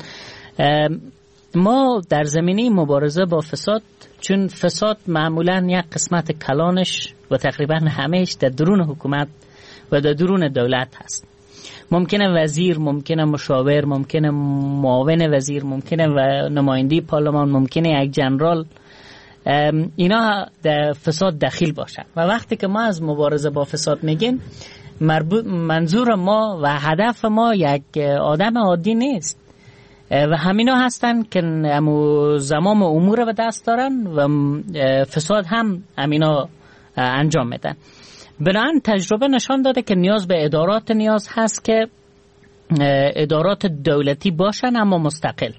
[SPEAKER 4] ما در زمینه مبارزه با فساد، چون فساد معمولا یک قسمت کلانش و تقریبا همهش در درون حکومت و در درون دولت هست. ممکنه وزیر، ممکنه مشاور، ممکنه معاون وزیر، ممکنه و نماینده پارلمان، ممکنه یک جنرال، اینا در فساد دخیل باشن. و وقتی که ما از مبارزه با فساد میگیم، منظور ما و هدف ما یک آدم عادی نیست و همینا هستن که زمام امور به دست دارن و فساد هم همینا انجام میدن. بنابراین تجربه نشان داده که نیاز به ادارات نیاز هست که ادارات دولتی باشن اما مستقل.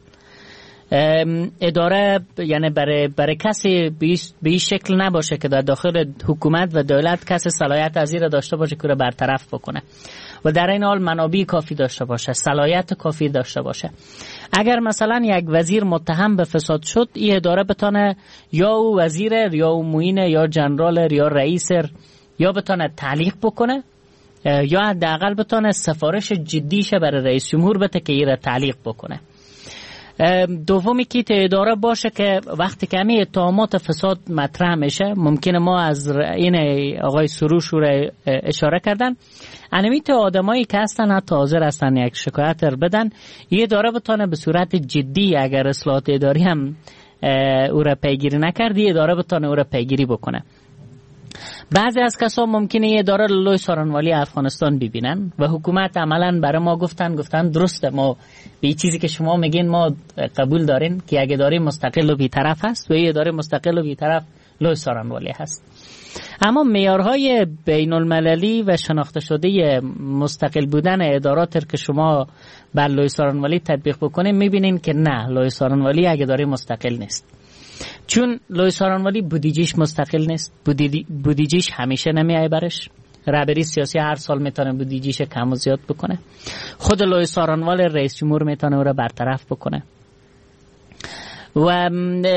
[SPEAKER 4] اداره یعنی برای کسی به این شکل نباشه که در داخل حکومت و دولت کسی صلاحیت از این داشته باشه که رو برطرف بکنه و در این حال منابع کافی داشته باشه، صلاحیت کافی داشته باشه. اگر مثلا یک وزیر متهم به فساد شد، این اداره بتونه یا او وزیر یا او معین یا جنرال یا رئیس یا بتونه تعلیق بکنه یا حداقل بتونه سفارش جدیشه برای رئیس جمهور بده که این را تعلیق بکنه. دومی که اداره باشه که وقتی که همین اتهامات فساد مطرح میشه، ممکنه ما از این آقای سروش رو اشاره کردن، انمیت آدمایی که هستن حتی حاضر هستن یک شکایت رو بدن، این اداره بتونه به صورت جدی اگر اصلاحات اداری هم او را پیگیری نکردی، اداره بتونه او را پیگیری بکنه. بعضی از کسا ممکنه یه اداره لوی سارنوالی افغانستان ببینن و حکومت عملا برای ما گفتن درسته، ما به چیزی که شما میگین ما قبول دارین که یک اداره مستقل و بی‌طرف هست و یه اداره مستقل و بی‌طرف لوی سارنوالی هست. اما معیارهای بین المللی و شناخته شده مستقل بودن ادارات که شما بر لوی سارنوالی تطبیق بکنین میبینین که نه، لوی سارنوالی یک اداره مستقل نیست. چون لوی سارنوالی بودجهش مستقل نیست، بودجهش همیشه نمیای برش، رهبری سیاسی هر سال میتونه بودجهش کم و زیاد بکنه. خود لوی سارنوال رئیس جمهور میتونه او را برطرف بکنه و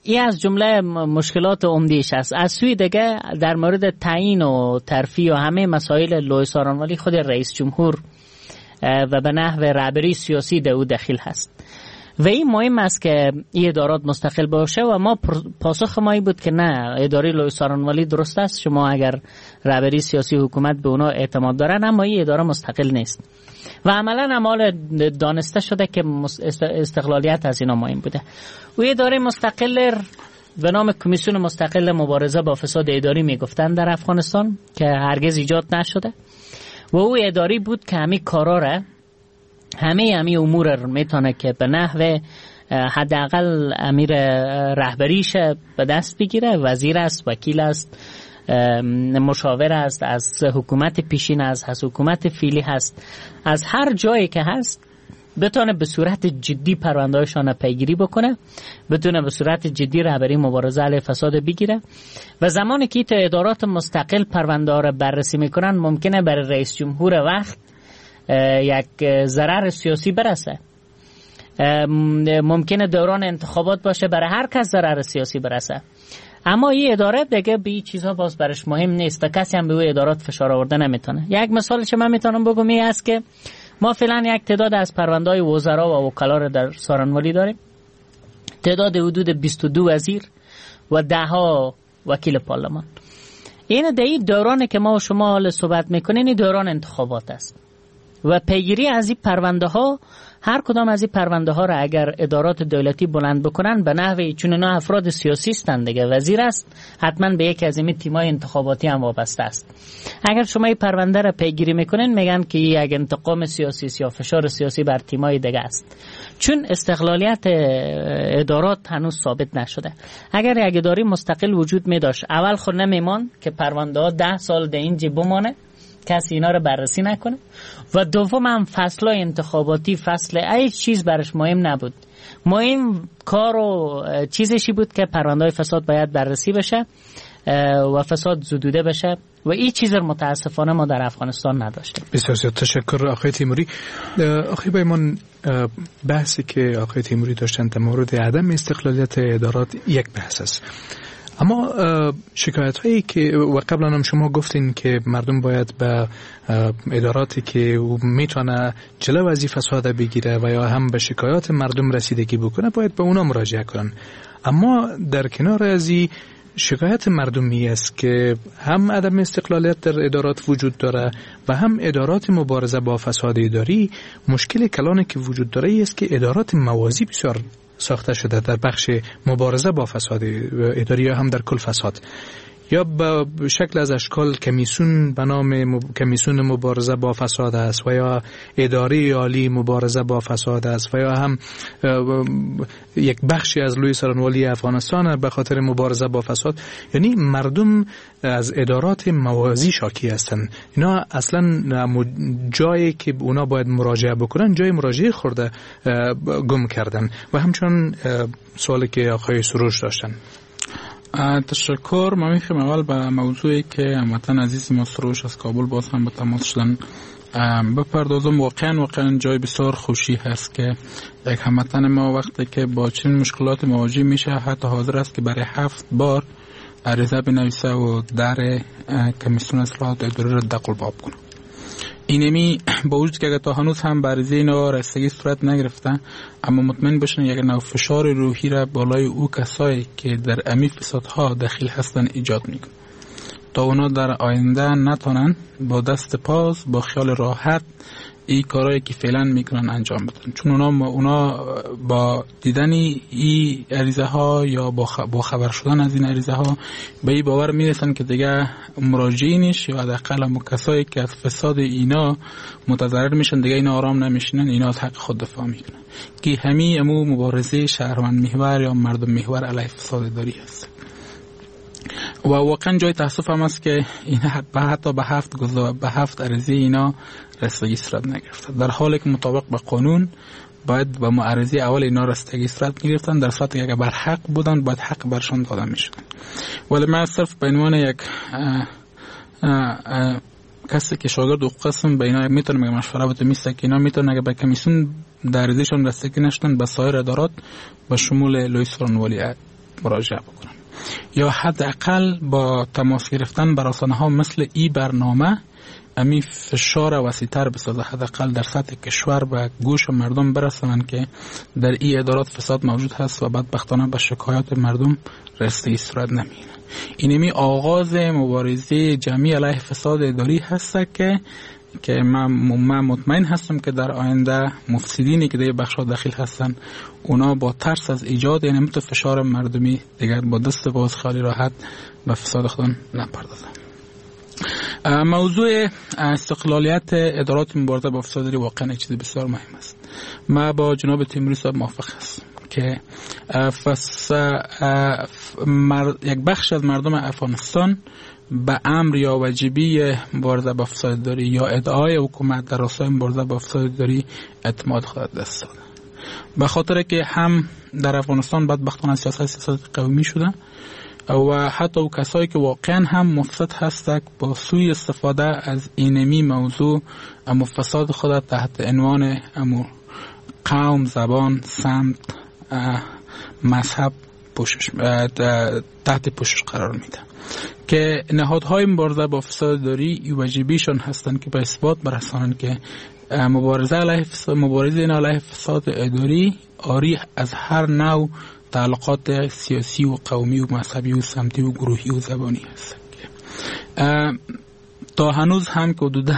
[SPEAKER 4] این از جمله مشکلات عمده‌اش است. از سوی دیگه در مورد تعیین و ترفیع و همه مسائل لوی سارنوالی خود رئیس جمهور و به نحو رهبری سیاسی در او دخیل هست و این مهم است که این ادارات مستقل باشه و ما پاسخ ما بود که نه، اداره لوی سارنوالی درست است، شما اگر رهبری سیاسی حکومت به اونا اعتماد دارن، اما این اداره مستقل نیست و عملا عمال دانسته شده که استقلالیت از اینا مهم بوده. و اداره مستقل به نام کمیسیون مستقل مبارزه با فساد اداری میگفتن در افغانستان که هرگز ایجاد نشده و او اداری بود که همین کارا را همه امور را میتونه که به نحو حداقل امیر رهبریش به دست بگیره، وزیر است، وکیل است، مشاور است، از حکومت پیشین است، از حکومت فعلی هست، از هر جایی که هست بتونه به صورت جدی پرونده‌هاشون پیگیری بکنه، بتونه به صورت جدی رهبری مبارزه علیه فساد بگیره و زمانی که این ادارات مستقل پرونده‌ها را بررسی میکنن ممکنه برای رئیس جمهور وقت یک ضرر سیاسی برسه، ممکنه دوران انتخابات باشه برای هر کس ضرر سیاسی برسه، اما این اداره دیگه به این چیزها باز برش مهم نیست و کسی هم به اون ادارات فشار آورده نمیتونه. یک مثال که من میتونم بگم این است که ما فعلا یک تعداد از پرونده‌های وزرا و وکلا را در سارنوالی داریم، تعداد حدود 22 وزیر و 10 وکیل پارلمان. این در این دورانی که ما و شما حال صحبت میکنین این دوران انتخابات است و پیگیری از این پرونده ها، هر کدام از این پرونده ها را اگر ادارات دولتی بلند بکنن به نحوی چون اینا افراد سیاسی هستند دیگه، وزیر است حتما به یکی از این تیمای انتخاباتی هم وابسته است. اگر شما این پرونده را پیگیری میکنین میگن که یک انتقام سیاسی یا فشار سیاسی بر تیمای دیگه است، چون استقلالیت ادارات هنوز ثابت نشده. اگر یک اداره مستقل وجود می داشت اول خود نمیمان که پرونده ها 10 سال در اینجا بمانه، کسی اینا رو بررسی نکنه و دوم هم فصل انتخاباتی فصل ای چیز برش مهم نبود. مهم کار و چیزشی بود که پرونده‌های فساد باید بررسی بشه و فساد زدوده بشه و این چیز رو متاسفانه ما در افغانستان نداشتیم.
[SPEAKER 3] بسیار زیاد تشکر آقای تیموری. آقای بایمان، بحثی که آقای تیموری داشتن در مورد عدم استقلالیت ادارات یک بحث است، اما شکایت هایی که و قبلا هم شما گفتین که مردم باید به اداراتی که میتونه جلو از فساد بگیره و یا هم به شکایات مردم رسیدگی بکنه باید به اونا مراجعه کنن، اما در کنار از شکایت مردمی است که هم عدم استقلالیت در ادارات وجود داره و هم ادارات مبارزه با فساد اداری. مشکل کلانی که وجود داره است که ادارات موازی بسیار ساخته شده در بخش مبارزه با فساد اداری یا هم در کل فساد، یا به شکل از اشکال کمیسیون به نام کمیسیون مبارزه با فساد است و یا اداره عالی مبارزه با فساد است و یا هم یک بخشی از لوی سارنوالی افغانستان به خاطر مبارزه با فساد. یعنی مردم از ادارات موازی شاکی هستند. اینا اصلا جایی که اونا باید مراجعه بکنن جای مراجعه خورده گم کردن. و همچنان سوالی که آقای سروش داشتن.
[SPEAKER 6] تشکر. من میخوام اول به موضوعی که هموطن عزیز ما سروش از کابل باز هم به تماس شدن بپردازم. واقعا جای بسیار خوشی هست که یک هموطن ما وقتی که با چنین مشکلات مواجه میشه حتی حاضر است که برای 7 بار عریضه بنویسه و در کمیسیون اصلاحات اداری را دقلباب کنه. اینمی با وجود که تا هنوز هم بررسی اینا رسیدگی صورت نگرفته، اما مطمئن باشن یک نوع فشار روحی را بالای او کسایی که در امی فسادها دخیل هستن ایجاد میکنه تا اونا در آینده نتونن با دست پاس با خیال راحت این کارهایی که فعلا میکنن انجام بدن، چون اونا با دیدن این عریضه ها یا با خبر شدن از این عریضه ها به این باور میرسن که دیگه مراجعینش یا حداقل کسایی که از فساد اینا متضرر میشن دیگه اینا آرام نمیشینن، اینا از حق خود دفاع میکنن که همین امو مبارزه شهروند محور یا مردم محور علیه فساد اداری است. و واقعا جای تاسف هم است که این حتی به 7 عریضه اینا رسیدگی صورت نگرفته، در حالی که مطابق به قانون باید به معرضی اول اینا رسیدگی صورت میگرفتن، در صورتی که اگر بر حق بودن باید حق برشان داده میشد. ولی من صرف به عنوان یک کسی که شاگرد حقوق هستم به اینا میتونم میگم مشوره بده میسته که اینا میتونن اگر به کمیسیون در عریضهشون رسیدگی نشدن به سایر ادارات به شمول لوی سارنوالی مراجعه بکنن یا حداقل با تماس گرفتن با رسانه‌ها مثل این برنامه امی فشار وسیع‌تر بسازه، حداقل در سطح کشور به گوش مردم برسونن که در این ادارات فساد موجود هست و بدبختانه به شکایات مردم رسیدگی صورت نمیگیره. اینمی آغاز مبارزه جمعی علیه فساد اداری هست که من مطمئن هستم که در آینده مفسدینی که در بخش‌ها داخل هستن اونا با ترس از ایجاد یعنی فشار مردمی دیگر با دست باز خالی راحت به فساد خودن نپردازن. موضوع استقلالیت ادارات مبارزه با فساد اداری واقعا چیز بسیار مهم است. من با جناب تیموری صاحب موافق هستم که یک بخش از مردم افغانستان به امر یا واجبی مبارزه با فساد اداری یا ادعای حکومت در راستای مبارزه با فساد اداری اعتماد خود دست داده، به خاطر که هم در افغانستان بدبختانه سیاست قومی شده و حتی او کسایی که واقعا هم مفسد هستند با سوی استفاده از اینمی موضوع اما فساد خود تحت عنوان اما قوم، زبان، سمت، مذهب تحت پوشش قرار میده که نهادهای مبارزه با فساد اداری واجبیشون هستند که به اثبات برسانند که مبارزه علیه فساد اداری آری از هر نوع تعلقات سیاسی و قومی و مذهبی و سمتی و گروهی و زبانی هست. تا هنوز هم که حدود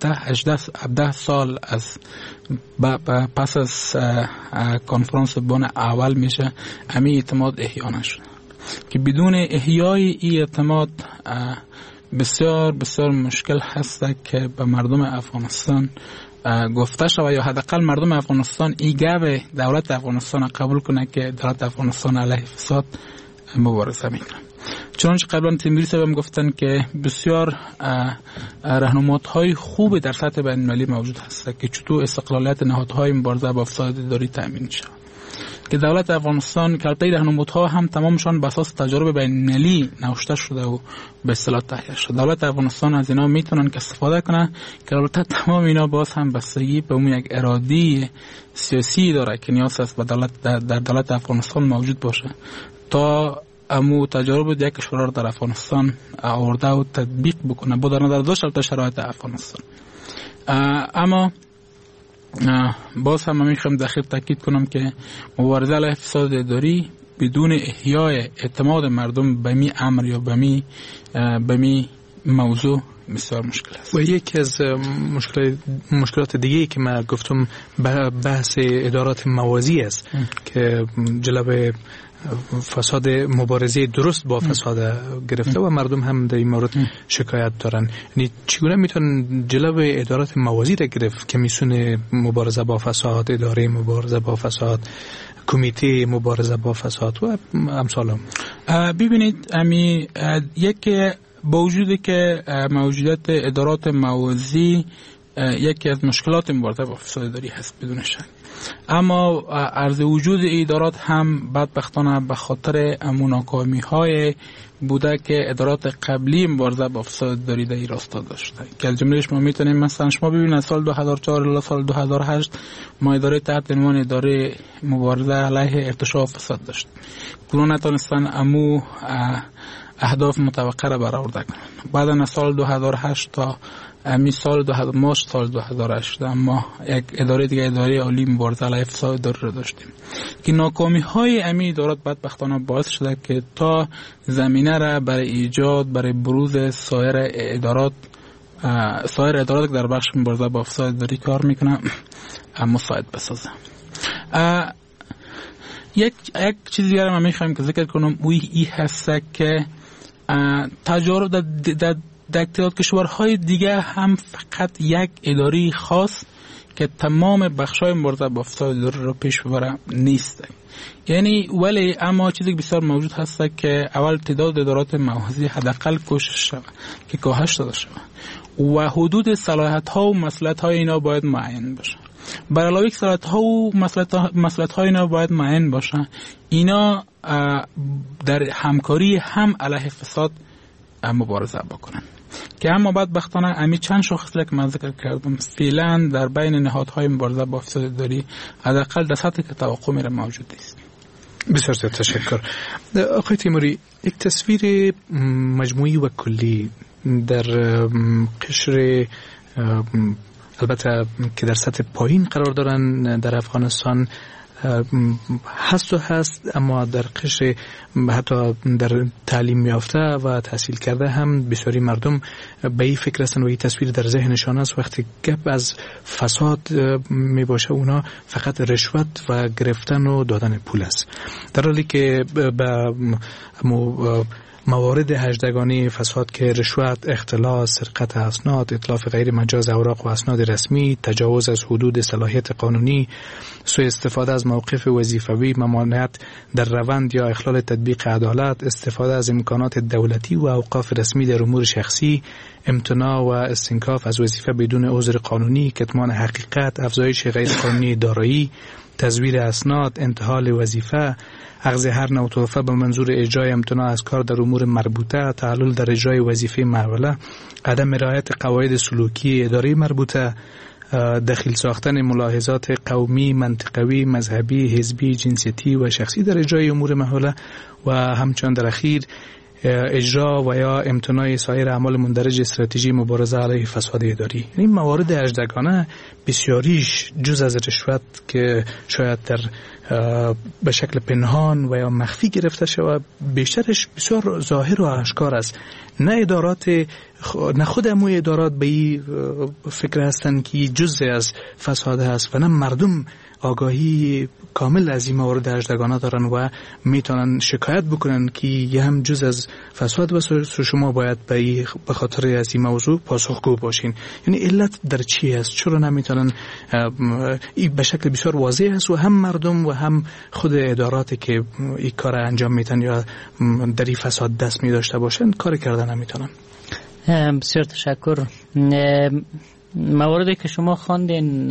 [SPEAKER 6] 17 سال از پس از کنفرانس بن اول میشه امی اعتماد احیا نشد که بدون احیای این اعتماد بسیار بسیار مشکل هست که به مردم افغانستان گفته شود یا حداقل مردم افغانستان این گوه دولت افغانستان قبول کنه که دولت افغانستان علیه فساد مبارزه میکنه. چنانچه قبلا تیموری صاحب گفتن که بسیار راهنمایی‌های خوب در سطح بین‌المللی موجود هست که چطور استقلالیت نهادهای مبارزه با فساد اداری تامین شود که دولت افغانستان که البته راهنمایی‌ها هم تمامشان بر اساس تجارب بین‌المللی نوشته شده و به اصطلاح تهیه شده. دولت افغانستان از اینا میتونن که استفاده کنه که البته تمام اینا باز هم بستگی به اون یک اراده سیاسی داره که نیاز است در دولت افغانستان موجود باشه تا امو تجارب دیگه کشورها در افغانستان آورده و تطبیق بکنه با در نظر داشت شرایط افغانستان. اما باز هم میخوام داخل تاکید کنم که مبارزه علیه فساد اداری بدون احیای اعتماد مردم به می امر یا به می موضوع بسیار مشکل است.
[SPEAKER 3] و یکی از مشکلات دیگه که من گفتم بحث ادارات موازی است که جلب فساد مبارزه درست با فساد گرفته و مردم هم در این مورد شکایت دارن. یعنی چگونه میتونن جلب ادارات موازی را گرفت که میتونه مبارزه با فساد، اداره مبارزه با فساد، کمیته مبارزه با فساد و امثال هم؟
[SPEAKER 6] ببینید یکی با وجودی که موجودیت ادارات موازی یکی از مشکلات مبارزه با فساد اداری هست بدون شک، اما عرض وجود ادارات هم بدبختانه به خاطر ناکامی‌های بوده که ادارات قبلی مبارزه با فساد اداری در این راستا داشته که از جملهش ما میتونیم مثلا شما ببینید از سال 2004 الی سال 2008 ما اداره تحت عنوان اداره مبارزه علیه ارتشاء فساد داشت. اونا نتونستن امو اهداف متوقع را برآورده کنند. بعد از سال 2008 تا امی سال 2008 ما یک اداره دیگه، اداره عالی مبارزه علیه فساد اداری را داشتیم که ناکامی های امی ادارات بدبختانه باعث شده که تا زمینه را برای ایجاد برای بروز سایر ادارات که در بخش مبارزه با فساد اداری کار میکنه مساعد بسازه. یک چیزی دیگه من میخوایم که ذکر کنم این هست که تجارب در کشورهای دیگه هم فقط یک اداره خاص که تمام بخشای مبارزه با فساد اداری رو پیش ببره نیست. یعنی ولی اما چیزی که بسیار موجود هست که اول تعداد ادارات موازی حداقل کوشش شود که کاهش داده شود و حدود صلاحیت ها و مسئولیت های اینا باید معین باشه. بر علاوه صلاحیت ها و مسئولیت های اینا باید معین باشه. اینا در همکاری هم علیه فساد مبارزه بکنن که اما بدبختانه امی چند شاخصی که من ذکر کردم فعلا در بین نهادهای مبارزه با فساد اداری حداقل در سطحی که توقع میره موجود است.
[SPEAKER 3] بسیار زیاد تشکر. آقای تیموری، یک تصویر مجموعی و کلی در قشر البته که در سطح پایین قرار دارن در افغانستان هست، اما در قشر حتی در تعلیم یافته و تحصیل کرده هم بسیاری مردم به این فکر هستند و این تصویر در ذهنشان است. وقتی گپ از فساد می باشه اونا فقط رشوت و گرفتن و دادن پول است، در حالی که به موارد هجدگانی فساد که رشوت، اختلاس، سرقت اسناد، اتلاف غیر مجاز اوراق و اسناد رسمی، تجاوز از حدود صلاحیت قانونی، سوء استفاده از موقف وظیفوی، ممانعت در روند یا اخلال تطبیق عدالت، استفاده از امکانات دولتی و اوقاف رسمی در امور شخصی، امتناع و استنکاف از وظیفه بدون عذر قانونی، کتمان حقیقت، افزایش غیر قانونی دارایی، تزویر اسناد، انتحال وظیفه، اخذ هر نوع تحفه به منظور اجرای امتناع از کار در امور مربوطه، تعلل در اجرای وظیفه معامله، عدم رعایت قواعد سلوکی اداری مربوطه، دخیل ساختن ملاحظات قومی، منطقوی، مذهبی، حزبی، جنسیتی و شخصی در اجرای امور معامله و همچنین در اخیر اجرا و یا امتناع سایر اعمال مندرج استراتژی مبارزه علیه فساد اداری. این موارد هجدگانه بسیاریش جز از رشوت که شاید در به شکل پنهان و یا مخفی گرفته شود، بیشترش بسیار ظاهر و آشکار است. نه خود امو ادارات به این فکر هستند که جزء از فساد هست و نه مردم آگاهی کامل از این موارد هجدگانه دارن و میتونن شکایت بکنن که یه هم جز از فساد و شما باید به خاطر از این موضوع پاسخگو باشین. یعنی علت در چی است؟ چرا نمیتونن؟ این به شکل بسیار واضح است و هم مردم و هم خود اداراتی که این کار انجام میتن یا در این فساد دست می داشته باشن کار کردن نمیتونن.
[SPEAKER 4] بسیار تشکر. مواردی که شما خواندین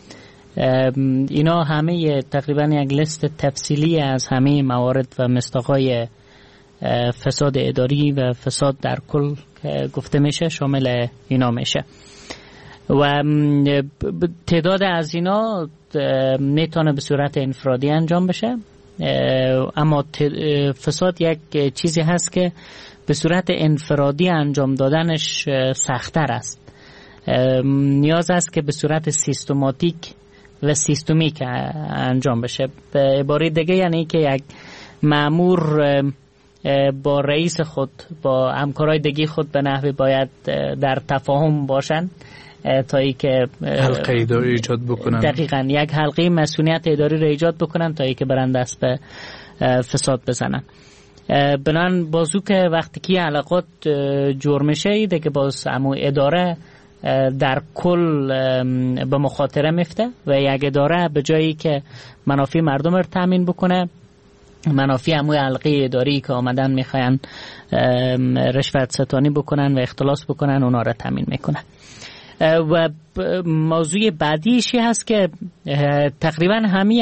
[SPEAKER 4] اینا همه تقریبا یک لیست تفصیلی از همه موارد و مصداقای فساد اداری و فساد در کل گفته میشه، شامل اینا میشه و تعداد از اینا میتونه به صورت انفرادی انجام بشه، اما فساد یک چیزی هست که به صورت انفرادی انجام دادنش سخت‌تر است. نیاز است که به صورت سیستماتیک و سیستمیک انجام بشه. به عبارت دیگه یعنی که یک مأمور با رئیس خود، با همکارای دیگه خود به نحوی باید در تفاهم باشن تا ای که
[SPEAKER 3] حلقه اداری ایجاد بکنن.
[SPEAKER 4] دقیقاً یک حلقه مسئولیت اداری را ایجاد بکنن تا ای که برن دست به فساد بزنن. بنان بازو که وقتی که علاقات جور میشه ایده که باز همون اداره در کل به مخاطره میفته و یک اداره به جایی که منافع مردم رو تامین بکنه، منافع همون حلقه اداری که آمدن میخواین رشوت ستانی بکنن و اختلاس بکنن اونا رو تامین میکنه. و موضوع بعدیشی هست که تقریبا همه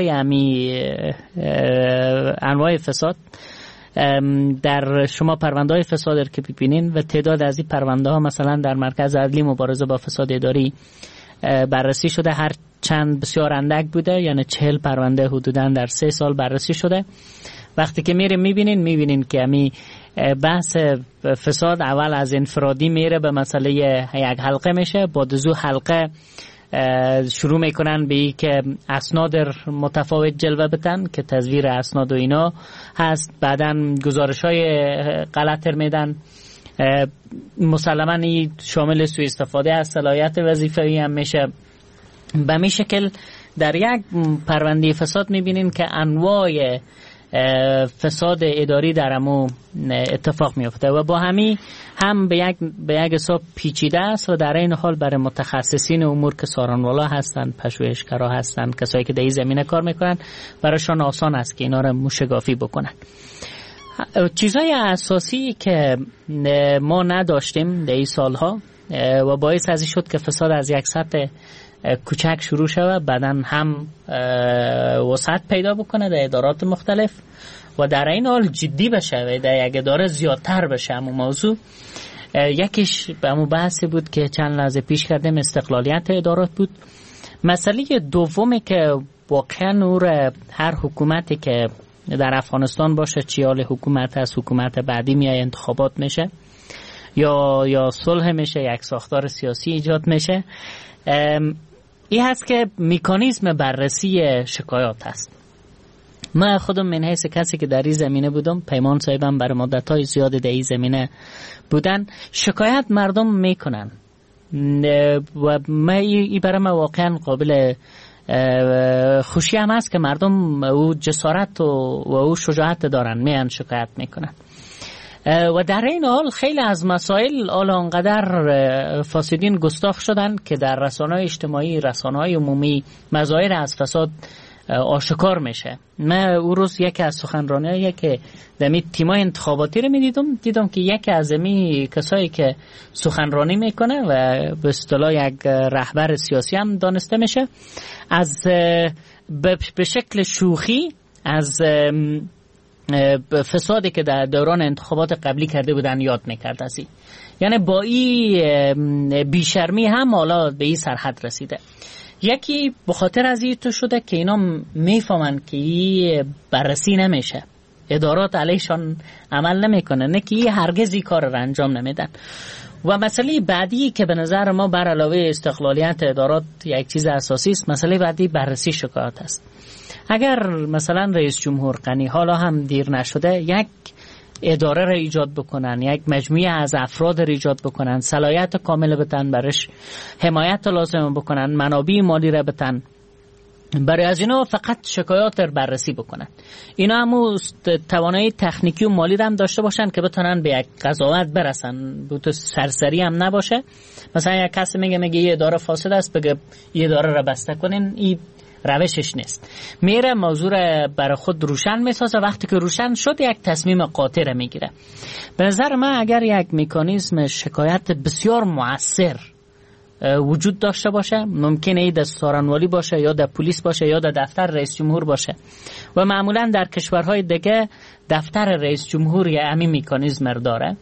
[SPEAKER 4] انواع فساد در شما پرونده های فساد که ببینین و تعداد از این پرونده ها مثلا در مرکز عدلی مبارزه با فساد اداری بررسی شده، هر چند بسیار اندک بوده، یعنی 40 پرونده حدوداً در 3 سال بررسی شده. وقتی که میبینین که همی بحث فساد اول از انفرادی میره به مسئله یک حلقه میشه، بعد از حلقه شروع میکنن به این که اسناد متفاوت جلوه بدن که تزویر اسناد و اینا هست، بعدن گزارش های غلط میدن، مسلما این شامل سوء استفاده از صلاحیت وظیفه‌ای هم میشه. به می شکل در یک پرونده فساد میبینین که انواع فساد اداری در امو اتفاق میفته و با همین هم به یک حساب پیچیده است و در این حال برای متخصصین امور که سارانوالا هستند، پژوهشگرا هستند، کسایی که در این زمینه کار میکنن، برایشان آسان است که اینا رو موشگافی بکنن. چیزهای اساسی که ما نداشتیم در این سالها و باعث ازی شد که فساد از یک سطح کوچک شروع شود، بعدن هم وسعت پیدا بکنه در ادارات مختلف و در این حال جدی بشه و در یک اداره زیادتر بشه. همون موضوع یکیش به همون بحثی بود که چند لحظه پیش کردیم، استقلالیت ادارات بود. مسئله دومی که واقعا هر حکومتی که در افغانستان باشه، چی حال حکومت هست، حکومت بعدی میای انتخابات میشه یا صلح میشه، یک ساختار سیاسی ایجاد میشه. این هست که مکانیزم بررسی شکایات هست. من خودم من حیث کسی که در این زمینه بودم، پیمان صاحبم برای مدت‌های زیاد در این زمینه بودن، شکایت مردم میکنن و این برای من واقعا قابل خوشی هم هست که مردم او جسارت و او شجاعت دارن، میان شکایت میکنن. و در این حال خیلی از مسائل آنقدر فاسدین گستاخ شدن که در رسانه‌های اجتماعی، رسانه‌های عمومی مظاهر از فساد آشکار میشه. من اون روز یکی از سخنرانی‌هایی که در تیمای انتخاباتی رو دیدم که یکی از کسایی که سخنرانی میکنه و به اصطلاح یک رهبر سیاسی هم دانسته میشه، از به شکل شوخی از فسادی که در دوران انتخابات قبلی کرده بودن یاد میکرد. از این یعنی با این بیشرمی هم حالا به این سرحد رسیده. یکی بخاطر از این تو شده که اینا میفهمن که این بررسی نمیشه، ادارات علیشان عمل نمیکنه، نه که هرگز این کار رو انجام نمیدن. و مسئله بعدی که به نظر ما بر علاوه استقلالیت ادارات یک چیز اساسی است، مسئله بعدی بررسی شکایات است. اگر مثلا رئیس جمهور غنی حالا هم دیر نشده یک اداره را ایجاد بکنن، یک مجموعه از افراد را ایجاد بکنن، صلاحیت کامل بتن برش، حمایت لازم بکنن، منابع مالی را بتن، برای از اینا فقط شکایات را بررسی بکنن. اینا هم توانایی تکنیکی و مالی را هم داشته باشن که بتونن به یک قضاوت برسن، تو سرسری هم نباشه. مثلا یک کسی میگه یه اداره فاسد است، بگه یه اداره را بسته کنین، این روشش نیست. میره موضوع را برای خود روشن میسازه، وقتی که روشن شد یک تصمیم قاطع میگیره. به نظر من اگر یک مکانیزم شکایت بسیار مؤثر وجود داشته باشه، ممکنه ای در سارنوالی باشه یا در پلیس باشه یا در دفتر رئیس جمهور باشه و معمولا در کشورهای دیگه دفتر رئیس جمهور یه همین مکانیزم رو داره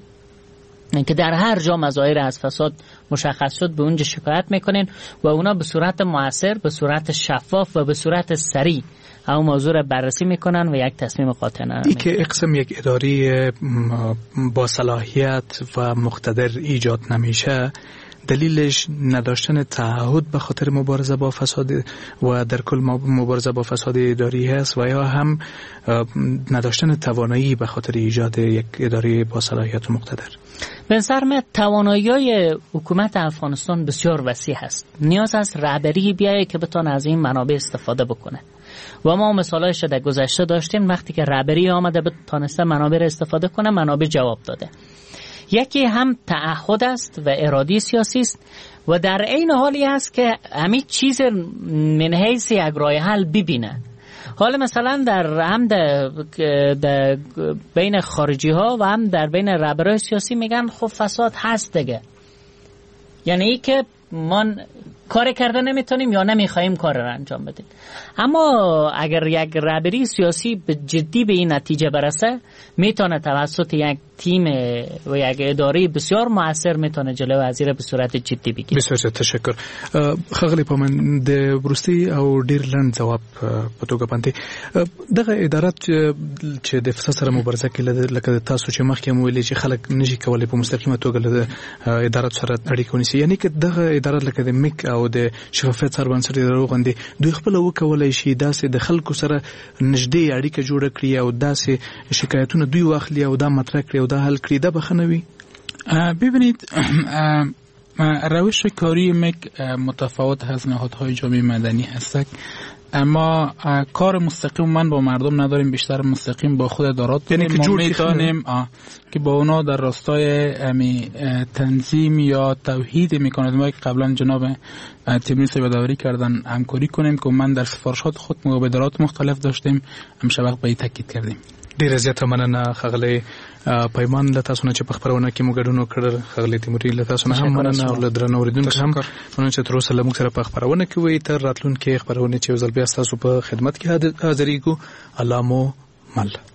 [SPEAKER 4] که در هر جا مظاهر از فساد مشخص شد به اونجا شکایت میکنین و اونا به صورت مؤثر، به صورت شفاف و به صورت سریع همون موضوع را بررسی میکنن و یک تصمیم قاطع میکنن.
[SPEAKER 3] این که اقسام یک اداری با صلاحیت و مقتدر ایجاد نمیشه، دلیلش نداشتن تعهد به خاطر مبارزه با فساد و در کل مبارزه با فساد اداری هست و یا هم نداشتن توانایی به خاطر ایجاد یک اداره با صلاحیت و مقتدر.
[SPEAKER 4] به نظر من توانایی حکومت افغانستان بسیار وسیع هست. نیاز است رهبری بیایه که بتونه از این منابع استفاده بکنه و ما مثالایش در گذشته داشتیم. وقتی که رهبری آمده بتونسته منابع را استفاده کنه، منابع جواب داده. یکی هم تعهد است و اراده سیاسی است و در عین حالی است که همین چیز من حیث یک راه حل ببینه. حالا مثلا هم در بین خارجی ها و هم در بین رهبرای سیاسی میگن خب فساد هست دیگه، یعنی ای که ما کار کرده نمیتونیم یا نمیخوایم کار را انجام بدیم. اما اگر یک رهبری سیاسی به جدی به این نتیجه برسه، میتونه توسط یک تیم و یک اداره بسیار مؤثر میتونه جلو وزیر به صورت جدی بگیره.
[SPEAKER 3] بسیار تشکر. خغلی پامن د بروستی او ډیر لند جواب په توګه باندې دغه ادارات چې د فساد سره مبارزه کوي، لکه تاسو چې مخکې مو ویلي چې خلک نشي کولای په مستقیمه توګه له ادارات سره اړیکه ونیسي، یعنی که دغه ادارات لکه د میک او د شفافیت سره باندې ادارو غوندي دوی خپل وکولای شي داسې د خلکو سره نږدې اړیکه جوړه کړي او داسې شکایتونه دوی واخلي او دا مطرح کړي او دا حل کړي. دا بخنوي.
[SPEAKER 6] ببینید روش کاری میک متفاوت از نهادهای جامعه مدنی هست، اما کار مستقیم من با مردم نداریم، بیشتر مستقیم با خود ادارات داریم. یعنی ما میتونیم که با اونا در راستای تنظیم یا توحید میکندیم که قبلا جناب تیمریس یادآوری کردن همکاری کنیم که من در سفارشات خود با ادارات مختلف داشتیم، همیشه وقت به این تاکید کردیم.
[SPEAKER 3] ډیره زیاته مننه خغلی پیمان له تاسو نه چې په خبرونه کې مو ګډون وکړل. خغلی تیموري له تاسو نه هم مننه او له درنو اوریدونکو هم مننه چې تر اوسه له موږ سره په خبرونه کې وي. تر راتلونکي خبرونه چې ځل بیا تاسو په خدمت کې حاضرېږو. الله مو مل.